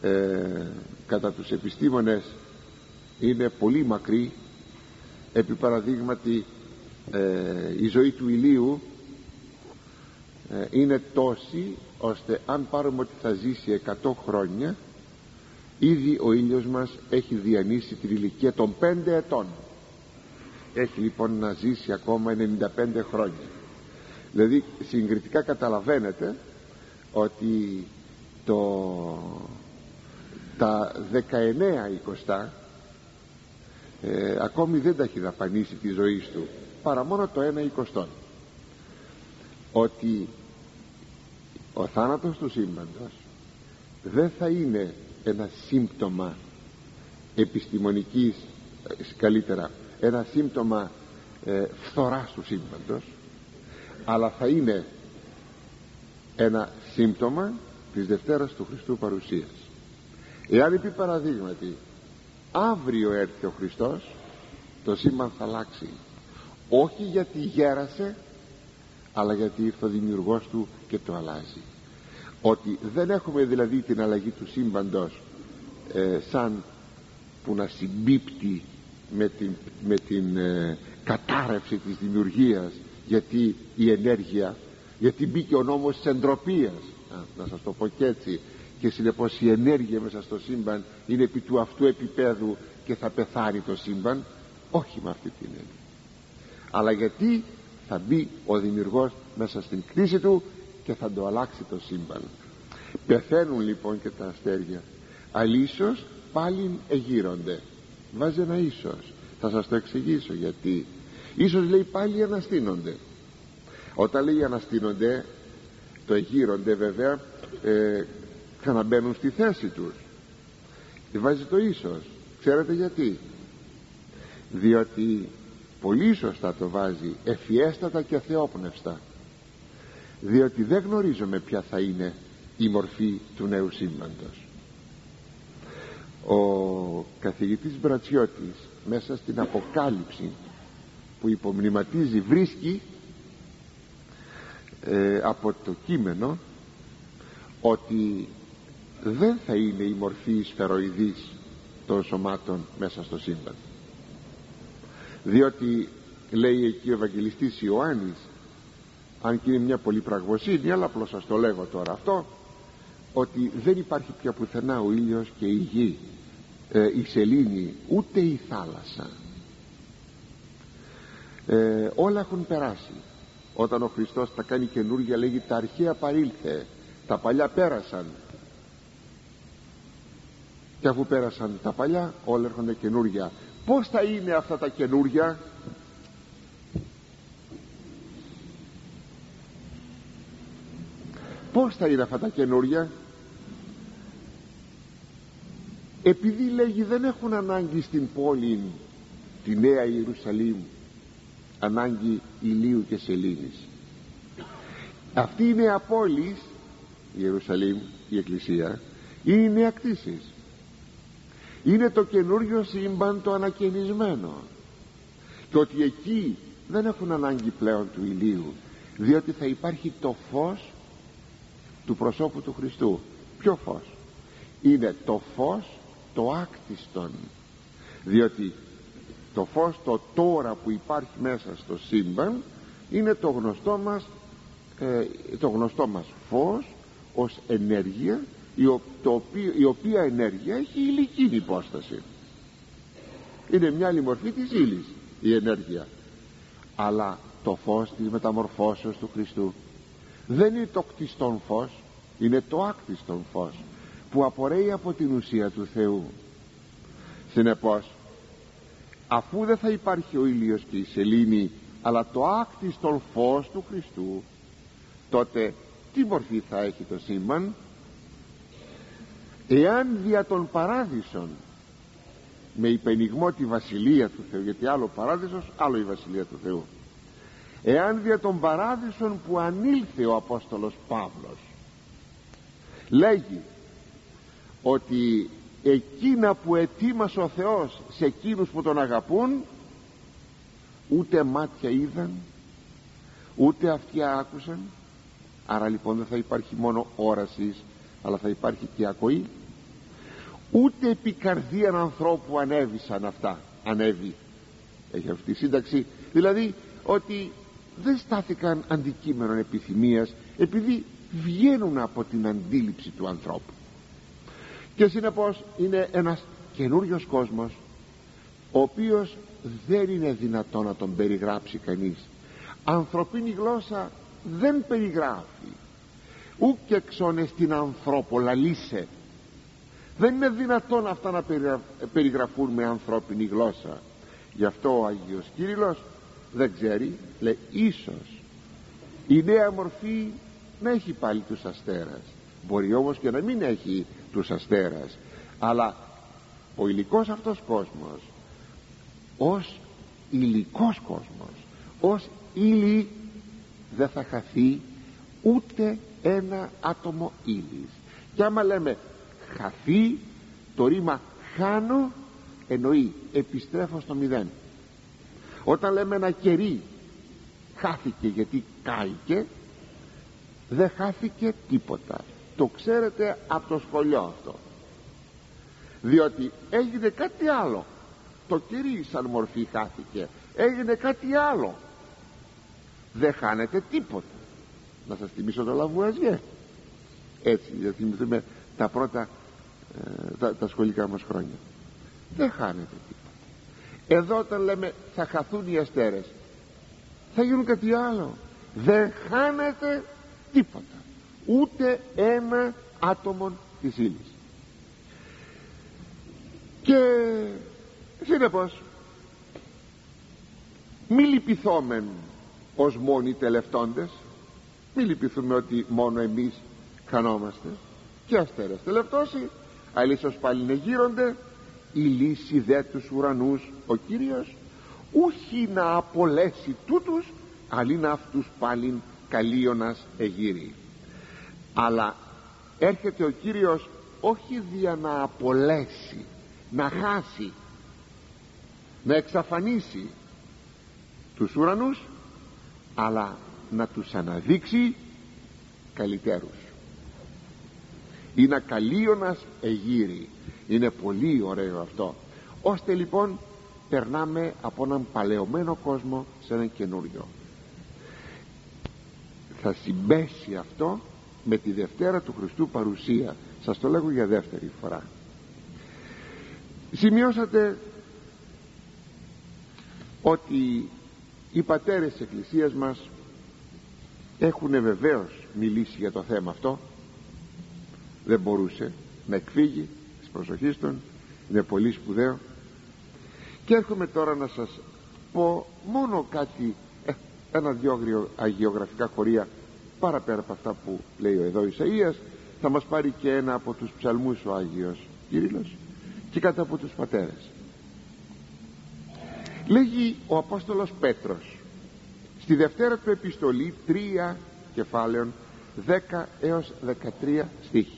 κατά τους επιστήμονες είναι πολύ μακρύ. Επί παραδείγματι η ζωή του ηλίου είναι τόση ώστε αν πάρουμε ότι θα ζήσει 100 χρόνια, ήδη ο ήλιος μας έχει διανύσει την ηλικία των 5 ετών. Έχει λοιπόν να ζήσει ακόμα 95 χρόνια. Δηλαδή συγκριτικά καταλαβαίνετε ότι τα 19-20 ακόμη δεν τα έχει δαπανίσει τη ζωή του, παρά μόνο το 1/20. Ότι ο θάνατος του σύμπαντος δεν θα είναι ένα σύμπτωμα επιστημονικής, καλύτερα ένα σύμπτωμα φθοράς του σύμπαντος, αλλά θα είναι ένα σύμπτωμα της Δευτέρας του Χριστού παρουσίας. Εάν επί παραδείγματι αύριο έρθει ο Χριστός, το σύμπαν θα αλλάξει, όχι γιατί γέρασε, αλλά γιατί ήρθε ο δημιουργός του και το αλλάζει. Ότι δεν έχουμε δηλαδή την αλλαγή του σύμπαντος σαν που να συμπίπτει με την κατάρρευση της δημιουργίας, γιατί η ενέργεια, γιατί μπήκε ο νόμος της εντροπίας, να σας το πω και έτσι, και συνεπώς η ενέργεια μέσα στο σύμπαν είναι επί του αυτού επίπεδου και θα πεθάνει το σύμπαν. Όχι με αυτή την έννοια, αλλά γιατί θα μπει ο δημιουργός μέσα στην κτήση του και θα το αλλάξει το σύμπαν. Πεθαίνουν λοιπόν και τα αστέρια, αλίσσως πάλιν εγείρονται. Βάζει ένα ίσως, θα σας το εξηγήσω γιατί. Ίσως λέει πάλι αναστήνονται. Όταν λέει αναστήνονται, το εγείρονται βέβαια ξαναμπαίνουν στη θέση τους. Βάζει το ίσως. Ξέρετε γιατί? Διότι πολύ σωστά το βάζει, ευφιέστατα και θεόπνευστα, διότι δεν γνωρίζουμε ποια θα είναι η μορφή του νέου σύμπαντος. Ο καθηγητής Μπρατσιώτης μέσα στην Αποκάλυψη που υπομνηματίζει βρίσκει από το κείμενο ότι δεν θα είναι η μορφή σφαιροειδής των σωμάτων μέσα στο σύμπαν, διότι λέει εκεί ο Ευαγγελιστής Ιωάννης, αν και είναι μια πολύ πραγμοσύνη, αλλά απλώς σας το λέγω τώρα αυτό, ότι δεν υπάρχει πια πουθενά ο ήλιος και η γη, η σελήνη, ούτε η θάλασσα, όλα έχουν περάσει. Όταν ο Χριστός τα κάνει καινούργια, λέγει τα αρχαία παρήλθε, τα παλιά πέρασαν, και αφού πέρασαν τα παλιά όλα έρχονται καινούργια. Πώς θα είναι αυτά τα καινούργια? Πώς θα είναι αυτά τα καινούργια? Επειδή λέγει δεν έχουν ανάγκη στην πόλη τη Νέα Ιερουσαλήμ ανάγκη ηλίου και σελήνης. Αυτή η νέα πόλη, η Ιερουσαλήμ, η Εκκλησία, είναι η νέα κτήσης, είναι το καινούριο σύμπαν, το ανακαινισμένο, και ότι εκεί δεν έχουν ανάγκη πλέον του ηλίου, διότι θα υπάρχει το φως του προσώπου του Χριστού. Ποιο φως? Είναι το φως το άκτιστον, διότι το φως το τώρα που υπάρχει μέσα στο σύμπαν είναι το γνωστό μας φως ως ενέργεια, η οποία ενέργεια έχει υλική υπόσταση, είναι μια άλλη μορφή της ύλης η ενέργεια. Αλλά το φως της μεταμορφώσεως του Χριστού δεν είναι το κτιστόν φως, είναι το άκτιστον φως που απορρέει από την ουσία του Θεού. Συνεπώς, αφού δεν θα υπάρχει ο ήλιος και η σελήνη, αλλά το άκτιστον φως του Χριστού, τότε τι μορφή θα έχει το σύμπαν? Εάν δια των παράδεισων, με υπενιγμό τη βασιλεία του Θεού, γιατί άλλο παράδεισος, άλλο η βασιλεία του Θεού, εάν δια των παράδεισων που ανήλθε ο Απόστολος Παύλος λέγει ότι εκείνα που ετοίμασε ο Θεός σε εκείνους που τον αγαπούν, ούτε μάτια είδαν, ούτε αυτιά άκουσαν, άρα λοιπόν δεν θα υπάρχει μόνο όραση, αλλά θα υπάρχει και ακοή. ούτε επί καρδίαν ανθρώπου ανέβησαν αυτά. Ανέβη, έχει αυτή τη σύνταξη, δηλαδή ότι δεν στάθηκαν αντικείμενο επιθυμίας, επειδή βγαίνουν από την αντίληψη του ανθρώπου. Και συνεπώς είναι ένας καινούριος κόσμος, ο οποίος δεν είναι δυνατό να τον περιγράψει κανείς. Ανθρωπίνη γλώσσα δεν περιγράφει, ουκ και εξώνε στην ανθρωπολαλήσε. Δεν είναι δυνατόν αυτά να περιγραφούν με ανθρώπινη γλώσσα. Γι' αυτό ο Άγιος Κύριλλος δεν ξέρει, λέει ίσως η νέα μορφή να έχει πάλι τους αστέρας, μπορεί όμως και να μην έχει τους αστέρας, αλλά ο υλικός αυτός κόσμος ως υλικός κόσμος, ως ύλη, δεν θα χαθεί ούτε ένα άτομο ύλης. Και άμα λέμε χαθεί, το ρήμα χάνω εννοεί επιστρέφω στο μηδέν. Όταν λέμε ένα κερί χάθηκε γιατί κάηκε, δεν χάθηκε τίποτα. Το ξέρετε από το σχολείο αυτό, διότι έγινε κάτι άλλο. Το κερί σαν μορφή χάθηκε, έγινε κάτι άλλο, δεν χάνεται τίποτα. Να σας θυμίσω το Λαβουαζιέ, έτσι, για θυμηθούμε τα πρώτα τα σχολικά μας χρόνια. Δεν χάνεται τίποτα. Εδώ όταν λέμε θα χαθούν οι αστέρες, θα γίνουν κάτι άλλο. Δεν χάνεται τίποτα, ούτε ένα άτομο της ύλης. Και συνεπώς μη λυπηθόμεν ως μόνοι τελευτόντες, μη λυπηθούμε ότι μόνο εμείς χανόμαστε, και αστέρες τελευτώσει, αλήθως πάλι γύρονται. Η λύση δε τους ουρανούς ο Κύριος, ούχι να απολέσει τούτους, αλλή να αυτούς πάλιν καλίωνας εγύρει. Αλλά έρχεται ο Κύριος όχι δια να απολέσει, να χάσει, να εξαφανίσει τους ουρανούς, αλλά να τους αναδείξει καλύτερους. Είναι καλίωνας εγύρει. Είναι πολύ ωραίο αυτό. Ώστε λοιπόν περνάμε από έναν παλαιωμένο κόσμο σε έναν καινούριο. Θα συμπέσει αυτό με τη Δευτέρα του Χριστού παρουσία. Σας το λέγω για δεύτερη φορά. Σημειώσατε ότι οι πατέρες της Εκκλησίας μας έχουν βεβαίως μιλήσει για το θέμα αυτό. Δεν μπορούσε να εκφύγει της προσοχής των, είναι πολύ σπουδαίο. Και έρχομαι τώρα να σας πω μόνο κάτι, ένα-δυο αγιογραφικά χωρία παραπέρα από αυτά που λέει εδώ Ισαΐας. Θα μας πάρει και ένα από τους ψαλμούς ο Άγιος Κύριλλος και κάτι από τους πατέρες. Λέγει ο Απόστολος Πέτρος στη Δευτέρα του επιστολή 3 κεφάλαιων 10 έως 13 στίχοι.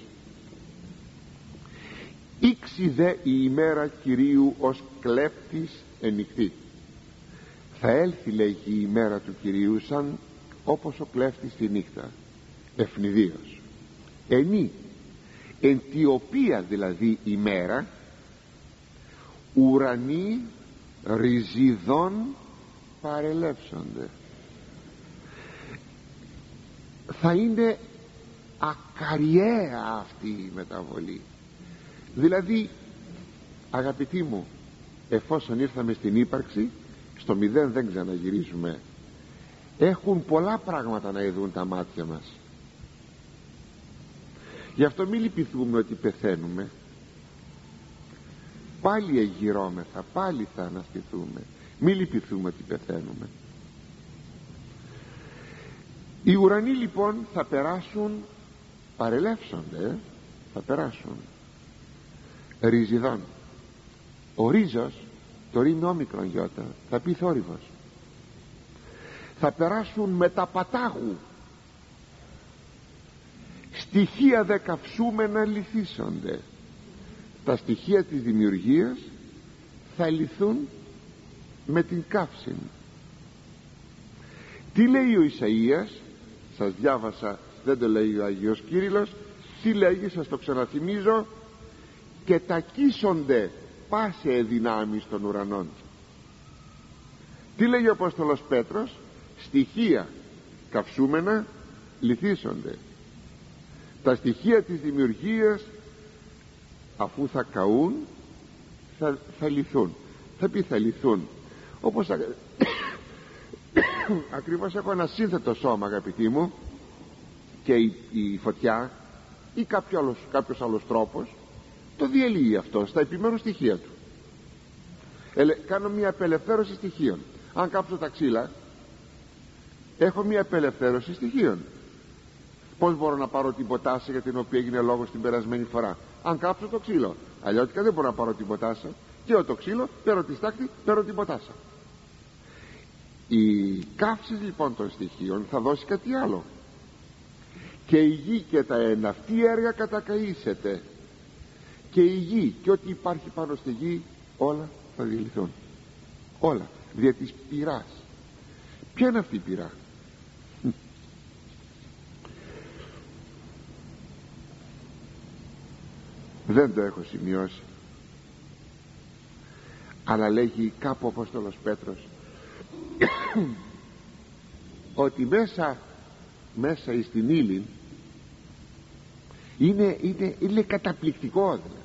Ήξι δε η ημέρα Κυρίου ως κλέπτης ενοιχτή. Θα έλθει, λέγει, η ημέρα του Κυρίου σαν όπως ο κλέφτης τη νύχτα, ευνηδίως. Ενή, εν τη οποία δηλαδή ημέρα ουρανοί ριζιδών παρελεύσονται. Θα είναι ακαριαία αυτή η μεταβολή. Δηλαδή, αγαπητοί μου, εφόσον ήρθαμε στην ύπαρξη, στο μηδέν δεν ξαναγυρίζουμε. Έχουν πολλά πράγματα να ειδούν τα μάτια μας. Γι' αυτό μην λυπηθούμε ότι πεθαίνουμε. Πάλι εγειρώμεθα, πάλι θα αναστηθούμε. Μην λυπηθούμε ότι πεθαίνουμε. Οι ουρανοί λοιπόν θα περάσουν, παρελεύσονται, θα περάσουν ριζιδών. Ο ρίζος, το ρήμι όμικρον γιώτα, θα πει θόρυβος. Θα περάσουν με τα πατάγου. Στοιχεία δε καυσούμενα λυθίσονται. Τα στοιχεία της δημιουργίας θα λυθούν με την καύση. Τι λέει ο Ισαΐας? Σας διάβασα, δεν το λέει ο Άγιος Κύριλλος. Τι λέγει, σας το ξαναθυμίζω. και τακίσονται πάσε δυνάμεις των ουρανών. Τι λέει ο Απόστολος Πέτρος? Στοιχεία καυσούμενα λυθίσονται. Τα στοιχεία της δημιουργίας, αφού θα καούν, θα λυθούν. Θα πει θα λυθούν, όπως ακριβώς έχω ένα σύνθετο σώμα, αγαπητοί μου, και η φωτιά ή κάποιος άλλος τρόπος το διαλύει αυτό στα επιμέρους στοιχεία του. Κάνω μια απελευθέρωση στοιχείων. Αν κάψω τα ξύλα, έχω μια απελευθέρωση στοιχείων. Πώς μπορώ να πάρω την ποτάσα για την οποία έγινε λόγος την περασμένη φορά? Αν κάψω το ξύλο. Αλλιώτικα δεν μπορώ να πάρω την ποτάσα. Και το ξύλο, παίρνω τη στάχτη, παίρνω την ποτάσα. Η καύση λοιπόν των στοιχείων θα δώσει κάτι άλλο. Και η γη και τα εναυτή έργα κατακαήσετε. Και η γη και ό,τι υπάρχει πάνω στη γη, όλα θα διαλυθούν. Όλα, δια της πυράς. Ποια είναι αυτή η πυρά? Δεν το έχω σημειώσει, αλλά λέγει κάπου ο Απόστολος Πέτρος ότι μέσα στην ύλη είναι καταπληκτικό, δηλαδή,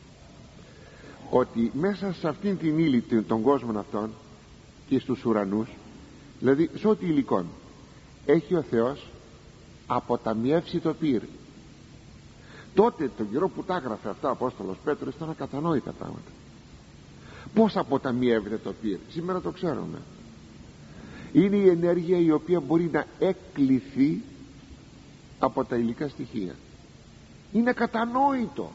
ότι μέσα σε αυτήν την ύλη των κόσμων αυτών και στους ουρανούς, δηλαδή σε ό,τι υλικόν έχει ο Θεός αποταμιεύσει το πυρ. Τότε τον καιρό που τα έγραφε αυτά ο Απόστολος Πέτρος ήταν ακατανόητα πράγματα. Πώς αποταμιεύεται το πυρ? Σήμερα το ξέρουμε. Είναι η ενέργεια η οποία μπορεί να εκκληθεί από τα υλικά στοιχεία. Είναι κατανόητο.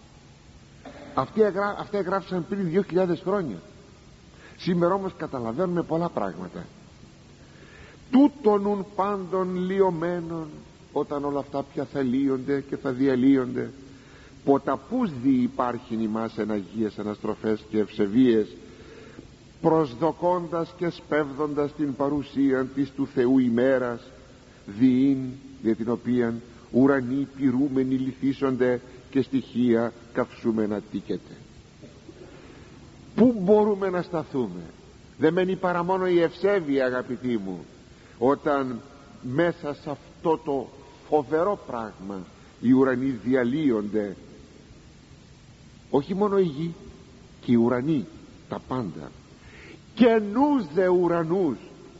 Αυτά εγγράφησαν πριν 2.000 χρόνια. Σήμερα όμως καταλαβαίνουμε πολλά πράγματα. Τούτονουν πάντων λιωμένων, όταν όλα αυτά πια θα λύονται και θα διαλύονται, ποταπούς δι υπάρχειν ημάς εν αγίες αναστροφές και ευσεβίες, προσδοκώντας και σπέβδοντας την παρουσία της του Θεού ημέρας, διήν για την οποίαν ουρανοί πυρούμενοι λυθίσονται και στοιχεία καυσούμενα τίκεται. Πού μπορούμε να σταθούμε? Δεν μένει παρά μόνο η ευσέβεια, αγαπητοί μου, όταν μέσα σε αυτό το φοβερό πράγμα οι ουρανοί διαλύονται. Όχι μόνο η γη, και οι ουρανοί, τα πάντα. Καινούς δε ουρανούς.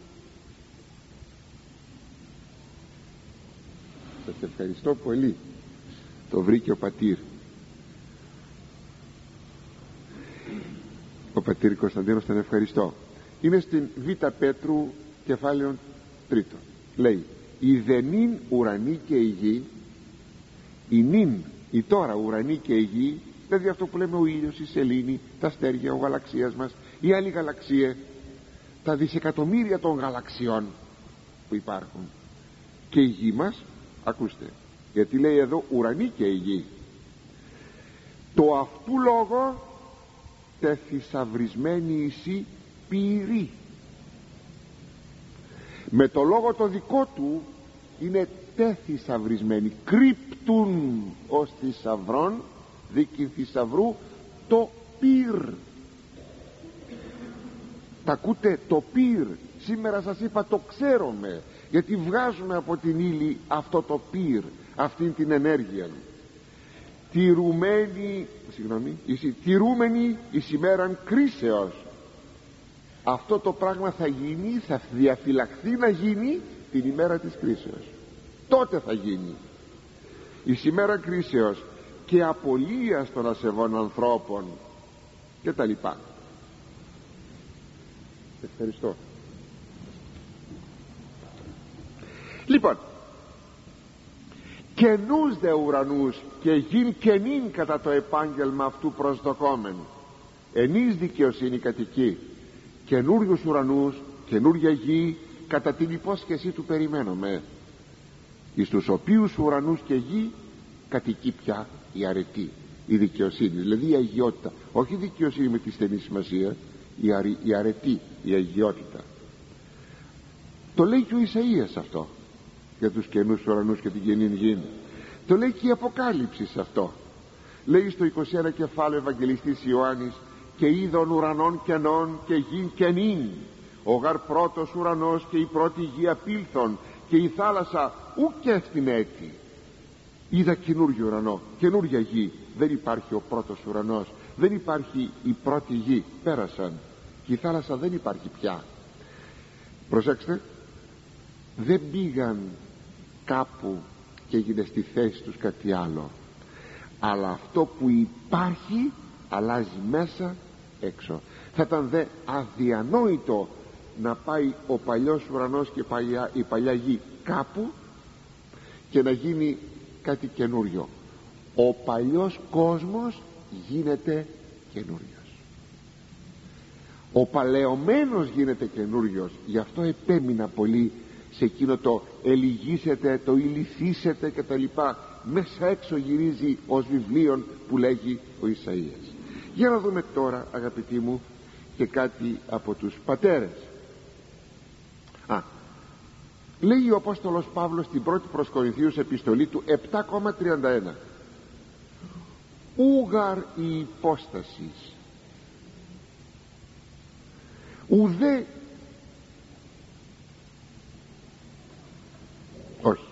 Σας ευχαριστώ πολύ. Το βρήκε ο πατήρ. Ο πατήρ Κωνσταντίνος, τον ευχαριστώ. Είναι στην Β' Πέτρου κεφάλαιο 3. Λέει: η δενήν ουρανή και η γη, η νυν, η τώρα ουρανή και η γη, δηλαδή αυτό που λέμε ο ήλιος, η σελήνη, τα αστέρια, ο γαλαξίας μας, η άλλη γαλαξία, τα δισεκατομμύρια των γαλαξιών που υπάρχουν, και η γη μας, ακούστε, γιατί λέει εδώ ουρανή και η γη, το αυτού λόγο τεθυσαυρισμένη εισι πυρή. Με το λόγο το δικό του είναι τεθυσαυρισμένη, κρύπτουν ως θησαυρών, δίκη θησαυρού, το πυρ. Τα ακούτε? Το πυρ. Σήμερα σας είπα το ξέρουμε, γιατί βγάζουμε από την ύλη αυτό το πυρ, αυτήν την ενέργεια. Τηρούμενη εις ημέραν κρίσεως. Αυτό το πράγμα θα γίνει, θα διαφυλαχθεί να γίνει την ημέρα της κρίσεως. Τότε θα γίνει εις ημέρα κρίσεως και απολίας των ασεβών ανθρώπων και τα λοιπά. Ευχαριστώ. Λοιπόν, καινούς δε ουρανούς και γιν καινήν κατά το επάγγελμα αυτού προσδοκόμεν, ενής δικαιοσύνη κατοικεί, καινούριους ουρανούς, καινούρια γη, κατά την υπόσχεσή του περιμένουμε, εις τους οποίους ουρανούς και γη κατοικεί πια η αρετή, η δικαιοσύνη, δηλαδή η αγιότητα. Όχι η δικαιοσύνη με τη στενή σημασία, η αρετή, η αγιότητα. Το λέει και ο Ισαΐας αυτό για τους καινούς ουρανούς και την καινή γη. Το λέει και η Αποκάλυψη αυτό. Λέει στο 21 κεφάλαιο Ευαγγελιστής Ιωάννης: «Και είδων ουρανών κενών και γην κενήν, ο γαρ πρώτος ουρανός και η πρώτη γη απήλθον, και η θάλασσα ουκ έστιν έτη». Είδα καινούργιο ουρανό, καινούργια γη. Δεν υπάρχει ο πρώτος ουρανός, δεν υπάρχει η πρώτη γη, πέρασαν, και η θάλασσα δεν υπάρχει πια. Προσέξτε, δεν πήγαν κάπου και έγινε στη θέση τους κάτι άλλο, αλλά αυτό που υπάρχει αλλάζει μέσα έξω. Θα ήταν δε αδιανόητο να πάει ο παλιός ουρανός και η παλιά γη κάπου και να γίνει κάτι καινούριο. Ο παλιός κόσμος γίνεται καινούριος, ο παλαιωμένος γίνεται καινούριος. Γι' αυτό επέμεινα πολύ σε εκείνο το ελιγίσετε, το ηλιθίσετε και τα λοιπά. Μέσα έξω γυρίζει ως βιβλίον που λέγει ο Ισαΐας. Για να δούμε τώρα, αγαπητοί μου, και κάτι από τους πατέρες. Λέει ο Απόστολος Παύλος στην πρώτη προς Κορινθίους επιστολή του 7,31: «Ούγαρ η υπόστασης, ουδέ». Όχι,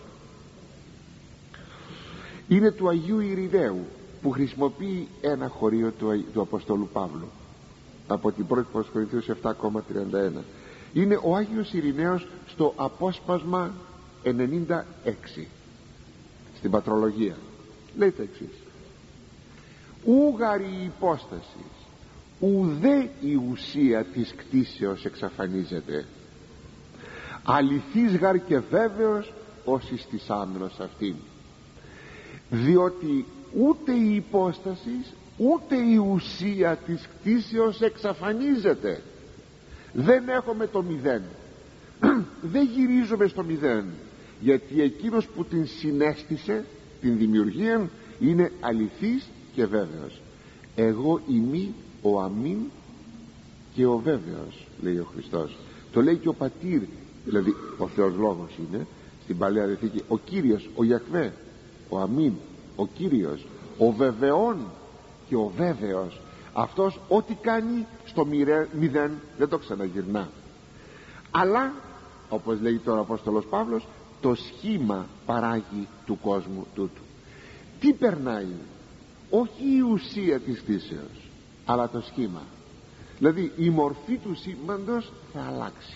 είναι του Αγίου Ειρηναίου που χρησιμοποιεί ένα χωρίο του Αποστόλου Παύλου από την πρώτη προς Κορινθίους 7,31. Είναι ο Άγιος Ειρηναίος στο απόσπασμα 96 στην πατρολογία. Λέει τα εξής: «Ούγαρη η υπόστασης, ουδέ η ουσία της κτίσεως εξαφανίζεται. Αληθής γαρ και βέβαιος ως ιστισάμενος αυτήν. Διότι ούτε η υπόστασης ούτε η ουσία της κτίσεως εξαφανίζεται». Δεν έχουμε το μηδέν, δεν γυρίζουμε στο μηδέν, γιατί εκείνος που την συνέστησε, την δημιουργία, είναι αληθής και βέβαιος. «Εγώ ημί ο αμήν και ο βέβαιος», λέει ο Χριστός. Το λέει και ο Πατήρ, δηλαδή ο Θεός Λόγος είναι στην Παλαιά Διαθήκη, ο Κύριος, ο Ιαχβέ, ο αμήν, ο Κύριος, ο βεβαιών και ο βέβαιος. Αυτός ό,τι κάνει στο μηδέν δεν το ξαναγυρνά. Αλλά, όπως λέει τώρα ο Απόστολος Παύλος, το σχήμα παράγει του κόσμου τούτου. Τι περνάει? Όχι η ουσία της κτήσεως, αλλά το σχήμα. Δηλαδή η μορφή του σήμαντος θα αλλάξει,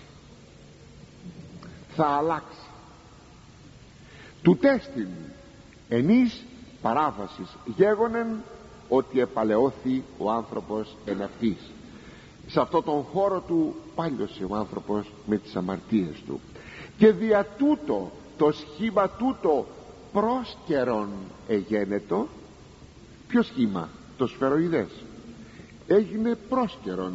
θα αλλάξει. Του τέστην ενής παράβασης γέγονεν ότι επαλαιώθη ο άνθρωπος εν αυτής. Σε αυτό τον χώρο του πάλιωσε ο άνθρωπος με τις αμαρτίες του, και δια τούτο το σχήμα τούτο πρόσκαιρον εγένετο. Ποιο σχήμα? Το σφαιροειδές έγινε πρόσκαιρον,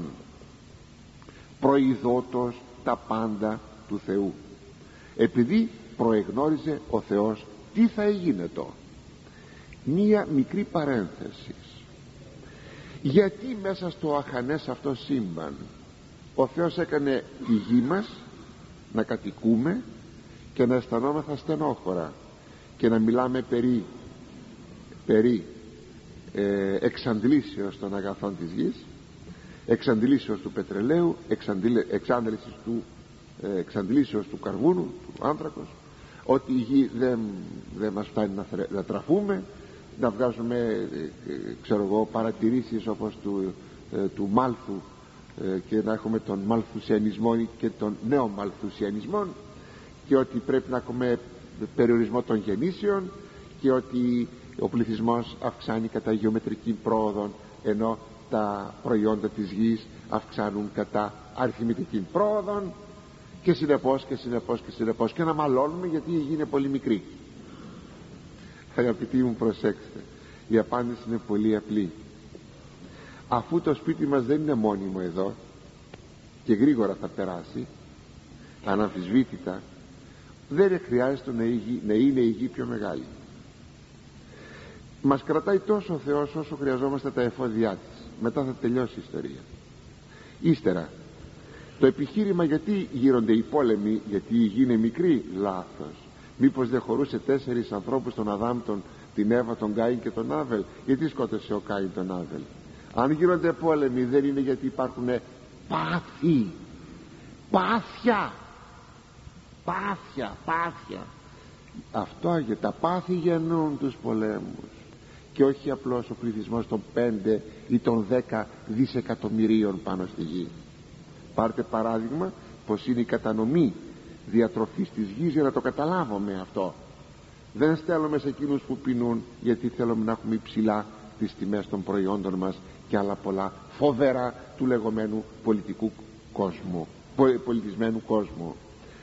προειδότος τα πάντα του Θεού, επειδή προεγνώριζε ο Θεός τι θα εγίνετο. Μία μικρή παρένθεση: γιατί μέσα στο αχανές αυτό σύμπαν ο Θεός έκανε τη γη μας να κατοικούμε και να αισθανόμεθα στενόχωρα και να μιλάμε περί εξαντλήσεως των αγαθών της γης, εξαντλήσεως του πετρελαίου, εξαντλήσεως του καρβούνου, του άνθρακος, ότι η γη δεν μας φτάνει να τραφούμε, να βγάζουμε παρατηρήσεις όπως του Μάλθου, και να έχουμε τον Μαλθουσιανισμό και τον νέο Μαλθουσιανισμό, και ότι πρέπει να έχουμε περιορισμό των γεννήσεων, και ότι ο πληθυσμός αυξάνει κατά γεωμετρική πρόοδο, ενώ τα προϊόντα της γης αυξάνουν κατά αριθμητική πρόοδο, και συνεπώς και να μαλώνουμε γιατί η γη είναι πολύ μικρή. Αγαπητοί μου, προσέξτε, η απάντηση είναι πολύ απλή. Αφού το σπίτι μας δεν είναι μόνιμο εδώ και γρήγορα θα περάσει, αναμφισβήτητα δεν χρειάζεται να είναι η γη πιο μεγάλη. Μας κρατάει τόσο ο Θεός όσο χρειαζόμαστε τα εφόδια της. Μετά θα τελειώσει η ιστορία. Ύστερα, το επιχείρημα γιατί γύρονται οι πόλεμοι, γιατί η γη είναι μικρή, λάθος. Μήπως δεν χωρούσε 4 ανθρώπους τον Αδάμ την Εύα, τον Κάιν και τον Άβελ? Γιατί σκότωσε ο Κάιν τον Άβελ? Αν γίνονται πόλεμοι, δεν είναι γιατί υπάρχουν πάθη, πάθια. Αυτό, για τα πάθη γεννούν τους πολέμους, και όχι απλώς ο πληθυσμός των 5 ή των 10 δισεκατομμυρίων πάνω στη γη. Πάρτε παράδειγμα πως είναι η κατανομή διατροφής της γης, για να το καταλάβουμε αυτό. Δεν στέλνουμε σε εκείνους που πεινούν γιατί θέλουμε να έχουμε υψηλά τις τιμές των προϊόντων μας και άλλα πολλά φοβερά του λεγόμενου πολιτικού κόσμου, πολιτισμένου κόσμου.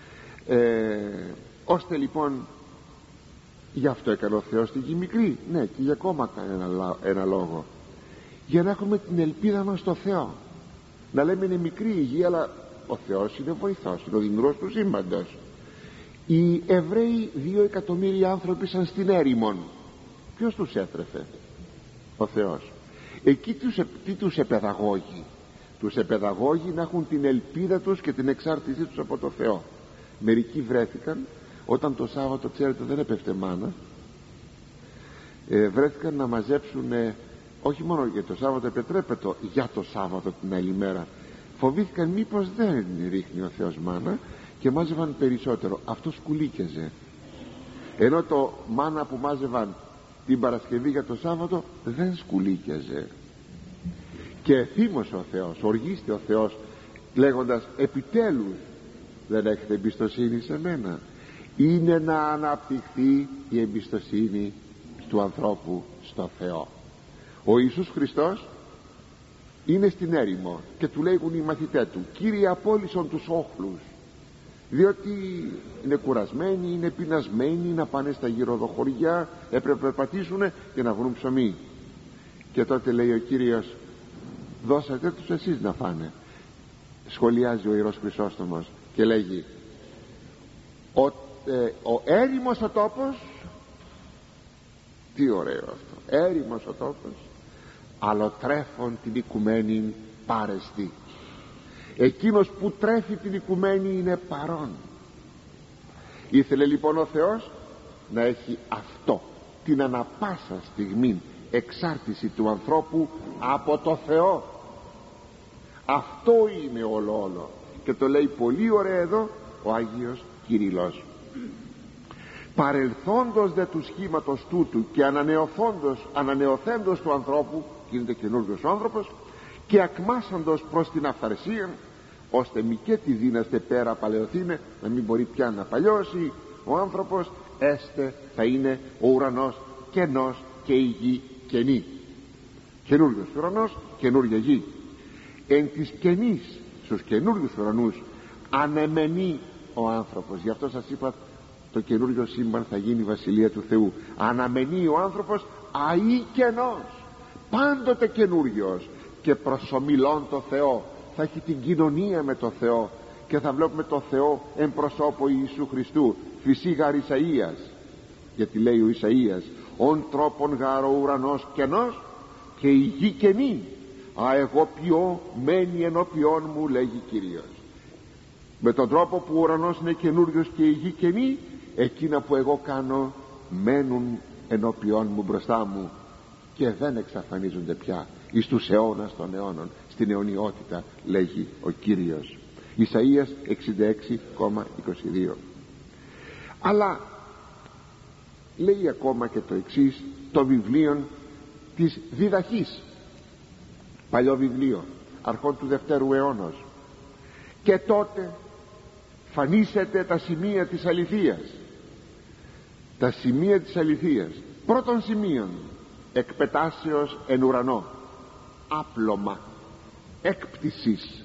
Ώστε λοιπόν, γι' αυτό έκανε ο Θεός τη γη μικρή, ναι, και για ακόμα ένα λόγο, για να έχουμε την ελπίδα μας στο Θεό. Να λέμε είναι μικρή η γη, αλλά ο Θεός είναι βοηθός, είναι ο δημιουργός του σύμπαντος. Οι Εβραίοι 2 εκατομμύρια άνθρωποι ήσαν στην έρημον. Ποιος τους έτρεφε? Ο Θεός. Εκεί τι τους επαιδαγώγει? Τους επαιδαγώγει να έχουν την ελπίδα τους και την εξάρτησή τους από το Θεό. Μερικοί βρέθηκαν όταν το Σάββατο, ξέρετε, δεν έπεφτε μάνα, βρέθηκαν να μαζέψουν, όχι μόνο για το Σάββατο επιτρέπεται, για το Σάββατο την άλλη μέρα. Φοβήθηκαν μήπως δεν ρίχνει ο Θεός μάνα, και μάζευαν περισσότερο. Αυτό σκουλίκιαζε, ενώ το μάνα που μάζευαν την Παρασκευή για το Σάββατο δεν σκουλίκιαζε. Και θύμωσε ο Θεός, οργίστη ο Θεός, λέγοντας, επιτέλους δεν έχετε εμπιστοσύνη σε μένα? Είναι να αναπτυχθεί η εμπιστοσύνη του ανθρώπου στο Θεό. Ο Ιησούς Χριστός είναι στην έρημο και του λέγουν οι μαθητές του, Κύριε, απόλυσον τους όχλους, διότι είναι κουρασμένοι, είναι πεινασμένοι, να πάνε στα γυροδοχωριά, έπρεπε να περπατήσουν και να βρουν ψωμί. Και τότε λέει ο Κύριος, δώσατε τους εσείς να φάνε. Σχολιάζει ο Ιερός Χρυσόστομος και λέγει, ο έρημος ο τόπος, τι ωραίο αυτό, έρημος ο τόπος, αλλοτρέφων την οικουμένη πάρεστη. Εκείνος που τρέφει την οικουμένη είναι παρόν. Ήθελε λοιπόν ο Θεός να έχει αυτό, την ανα πάσα στιγμή εξάρτηση του ανθρώπου από το Θεό. Αυτό είναι όλο. Και το λέει πολύ ωραία εδώ ο Άγιος Κυρиллός. Παρελθόντος δε του σχήματος τούτου και ανανεωθέντος του ανθρώπου, γίνεται καινούριος ο άνθρωπος, και ακμάσαντος προς την αυθαρσία, ώστε μη και τη δύναστε πέρα παλαιοθήνε, να μην μπορεί πια να παλιώσει ο άνθρωπος, έστε θα είναι ο ουρανός κενός και η γη κενή. Καινούριος ουρανός, καινούρια γη. Εν της κενής, στους καινούριους ουρανούς ανεμενεί ο άνθρωπος. Γι' αυτό σας είπα, το καινούριο σύμπαν θα γίνει η Βασιλεία του Θεού. Αναμενεί ο άνθρωπος αεί κενός, πάντοτε καινούριος, και προσομιλών το Θεό. Θα έχει την κοινωνία με το Θεό και θα βλέπουμε το Θεό εν προσώπω Ιησού Χριστού. Φυσίγαρ Ισαΐας, γιατί λέει ο Ισαΐας, ον τρόπον γάρο ουρανός κενός και η γη κενή, α εγώ ποιώ μένει ενώπιόν μου, λέγει Κύριος. Με τον τρόπο που ο ουρανός είναι καινούριος και η γη κενή, εκείνα που εγώ κάνω μένουν ενώπιόν μου, μπροστά μου, και δεν εξαφανίζονται πια εις τους αιώνας των αιώνων, στην αιωνιότητα, λέγει ο Κύριος. Ισαΐας 66,22. Αλλά λέει ακόμα και το εξής, το βιβλίο της διδαχής, παλιό βιβλίο αρχών του Δευτέρου αιώνος. Και τότε φανίσετε τα σημεία της αληθείας. Τα σημεία της αληθείας. Πρώτον σημείον, εκπετάσεως εν ουρανό, άπλωμα, έκπτυσης.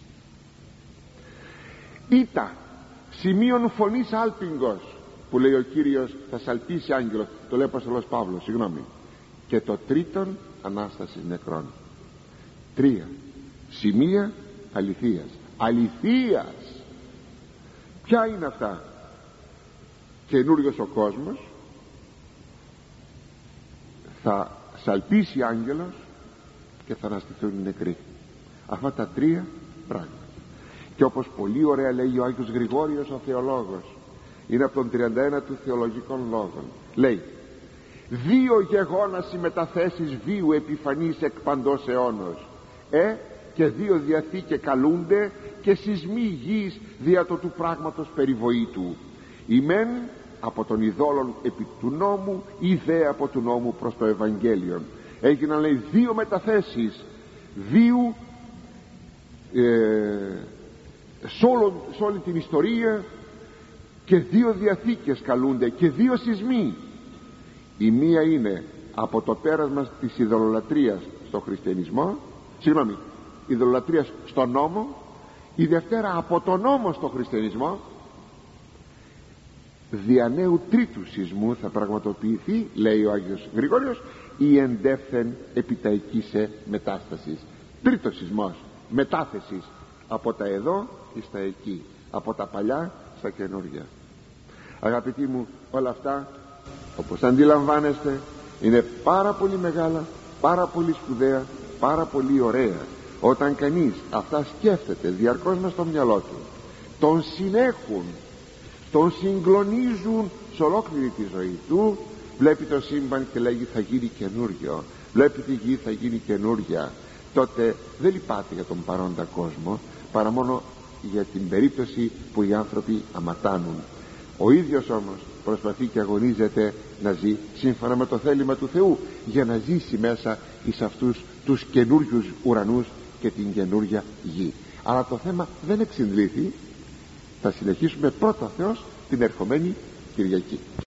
Ήτα σημείων φωνής άλπιγγος, που λέει ο Κύριος θα σαλπίσει άγγελος, το λέει ο Απόστολος Παύλος, συγγνώμη. Και το τρίτον, ανάσταση νεκρών. 3 σημεία αληθείας. Αληθείας. Ποια είναι αυτά? Καινούριος ο κόσμος, θα σαλπίσει άγγελος και θα αναστηθούν οι νεκροί. Αυτά τα 3 πράγματα. Και όπως πολύ ωραία λέει ο Άγιος Γρηγόριος ο θεολόγος, είναι από τον 31 του θεολογικών λόγων, λέει, δύο γεγόνας οι μεταθέσεις βίου επιφανής εκ παντός αιώνος, και δύο διαθήκε καλούνται και σεισμοί γης δια το του πράγματος περιβοήτου, ημέν από τον ειδόλων επί του νόμου, ή δε από του νόμου προς το Ευαγγέλιον. Έγιναν, λέει, δύο μεταθέσεις βίου σε όλη την ιστορία, και δύο διαθήκες καλούνται και δύο σεισμοί. Η μία είναι από το πέρασμα της ειδωλολατρίας στο χριστιανισμό, ειδωλολατρίας στο νόμο. Η δευτέρα από τον νόμο στο χριστιανισμό. Δια νέου τρίτου σεισμού θα πραγματοποιηθεί, λέει ο Άγιος Γρηγόριος, η εντεύθεν επιταϊκήσε μετάστασης. Τρίτος σεισμός μετάθεσης από τα εδώ εις τα εκεί, από τα παλιά στα καινούργια. Αγαπητοί μου, όλα αυτά, όπως αντιλαμβάνεστε, είναι πάρα πολύ μεγάλα, πάρα πολύ σπουδαία, πάρα πολύ ωραία. Όταν κανείς αυτά σκέφτεται διαρκώς μες στο μυαλό του, τον συνέχουν, τον συγκλονίζουν σε ολόκληρη τη ζωή του, βλέπει το σύμπαν και λέγει θα γίνει καινούριο, βλέπει τη γη θα γίνει καινούρια, τότε δεν λυπάται για τον παρόντα κόσμο, παρά μόνο για την περίπτωση που οι άνθρωποι αματάνουν. Ο ίδιος όμως προσπαθεί και αγωνίζεται να ζει σύμφωνα με το θέλημα του Θεού, για να ζήσει μέσα εις αυτούς τους καινούριους ουρανούς και την καινούρια γη. Αλλά το θέμα δεν εξαντλήθη. Θα συνεχίσουμε πρώτα Θεός την ερχομένη Κυριακή.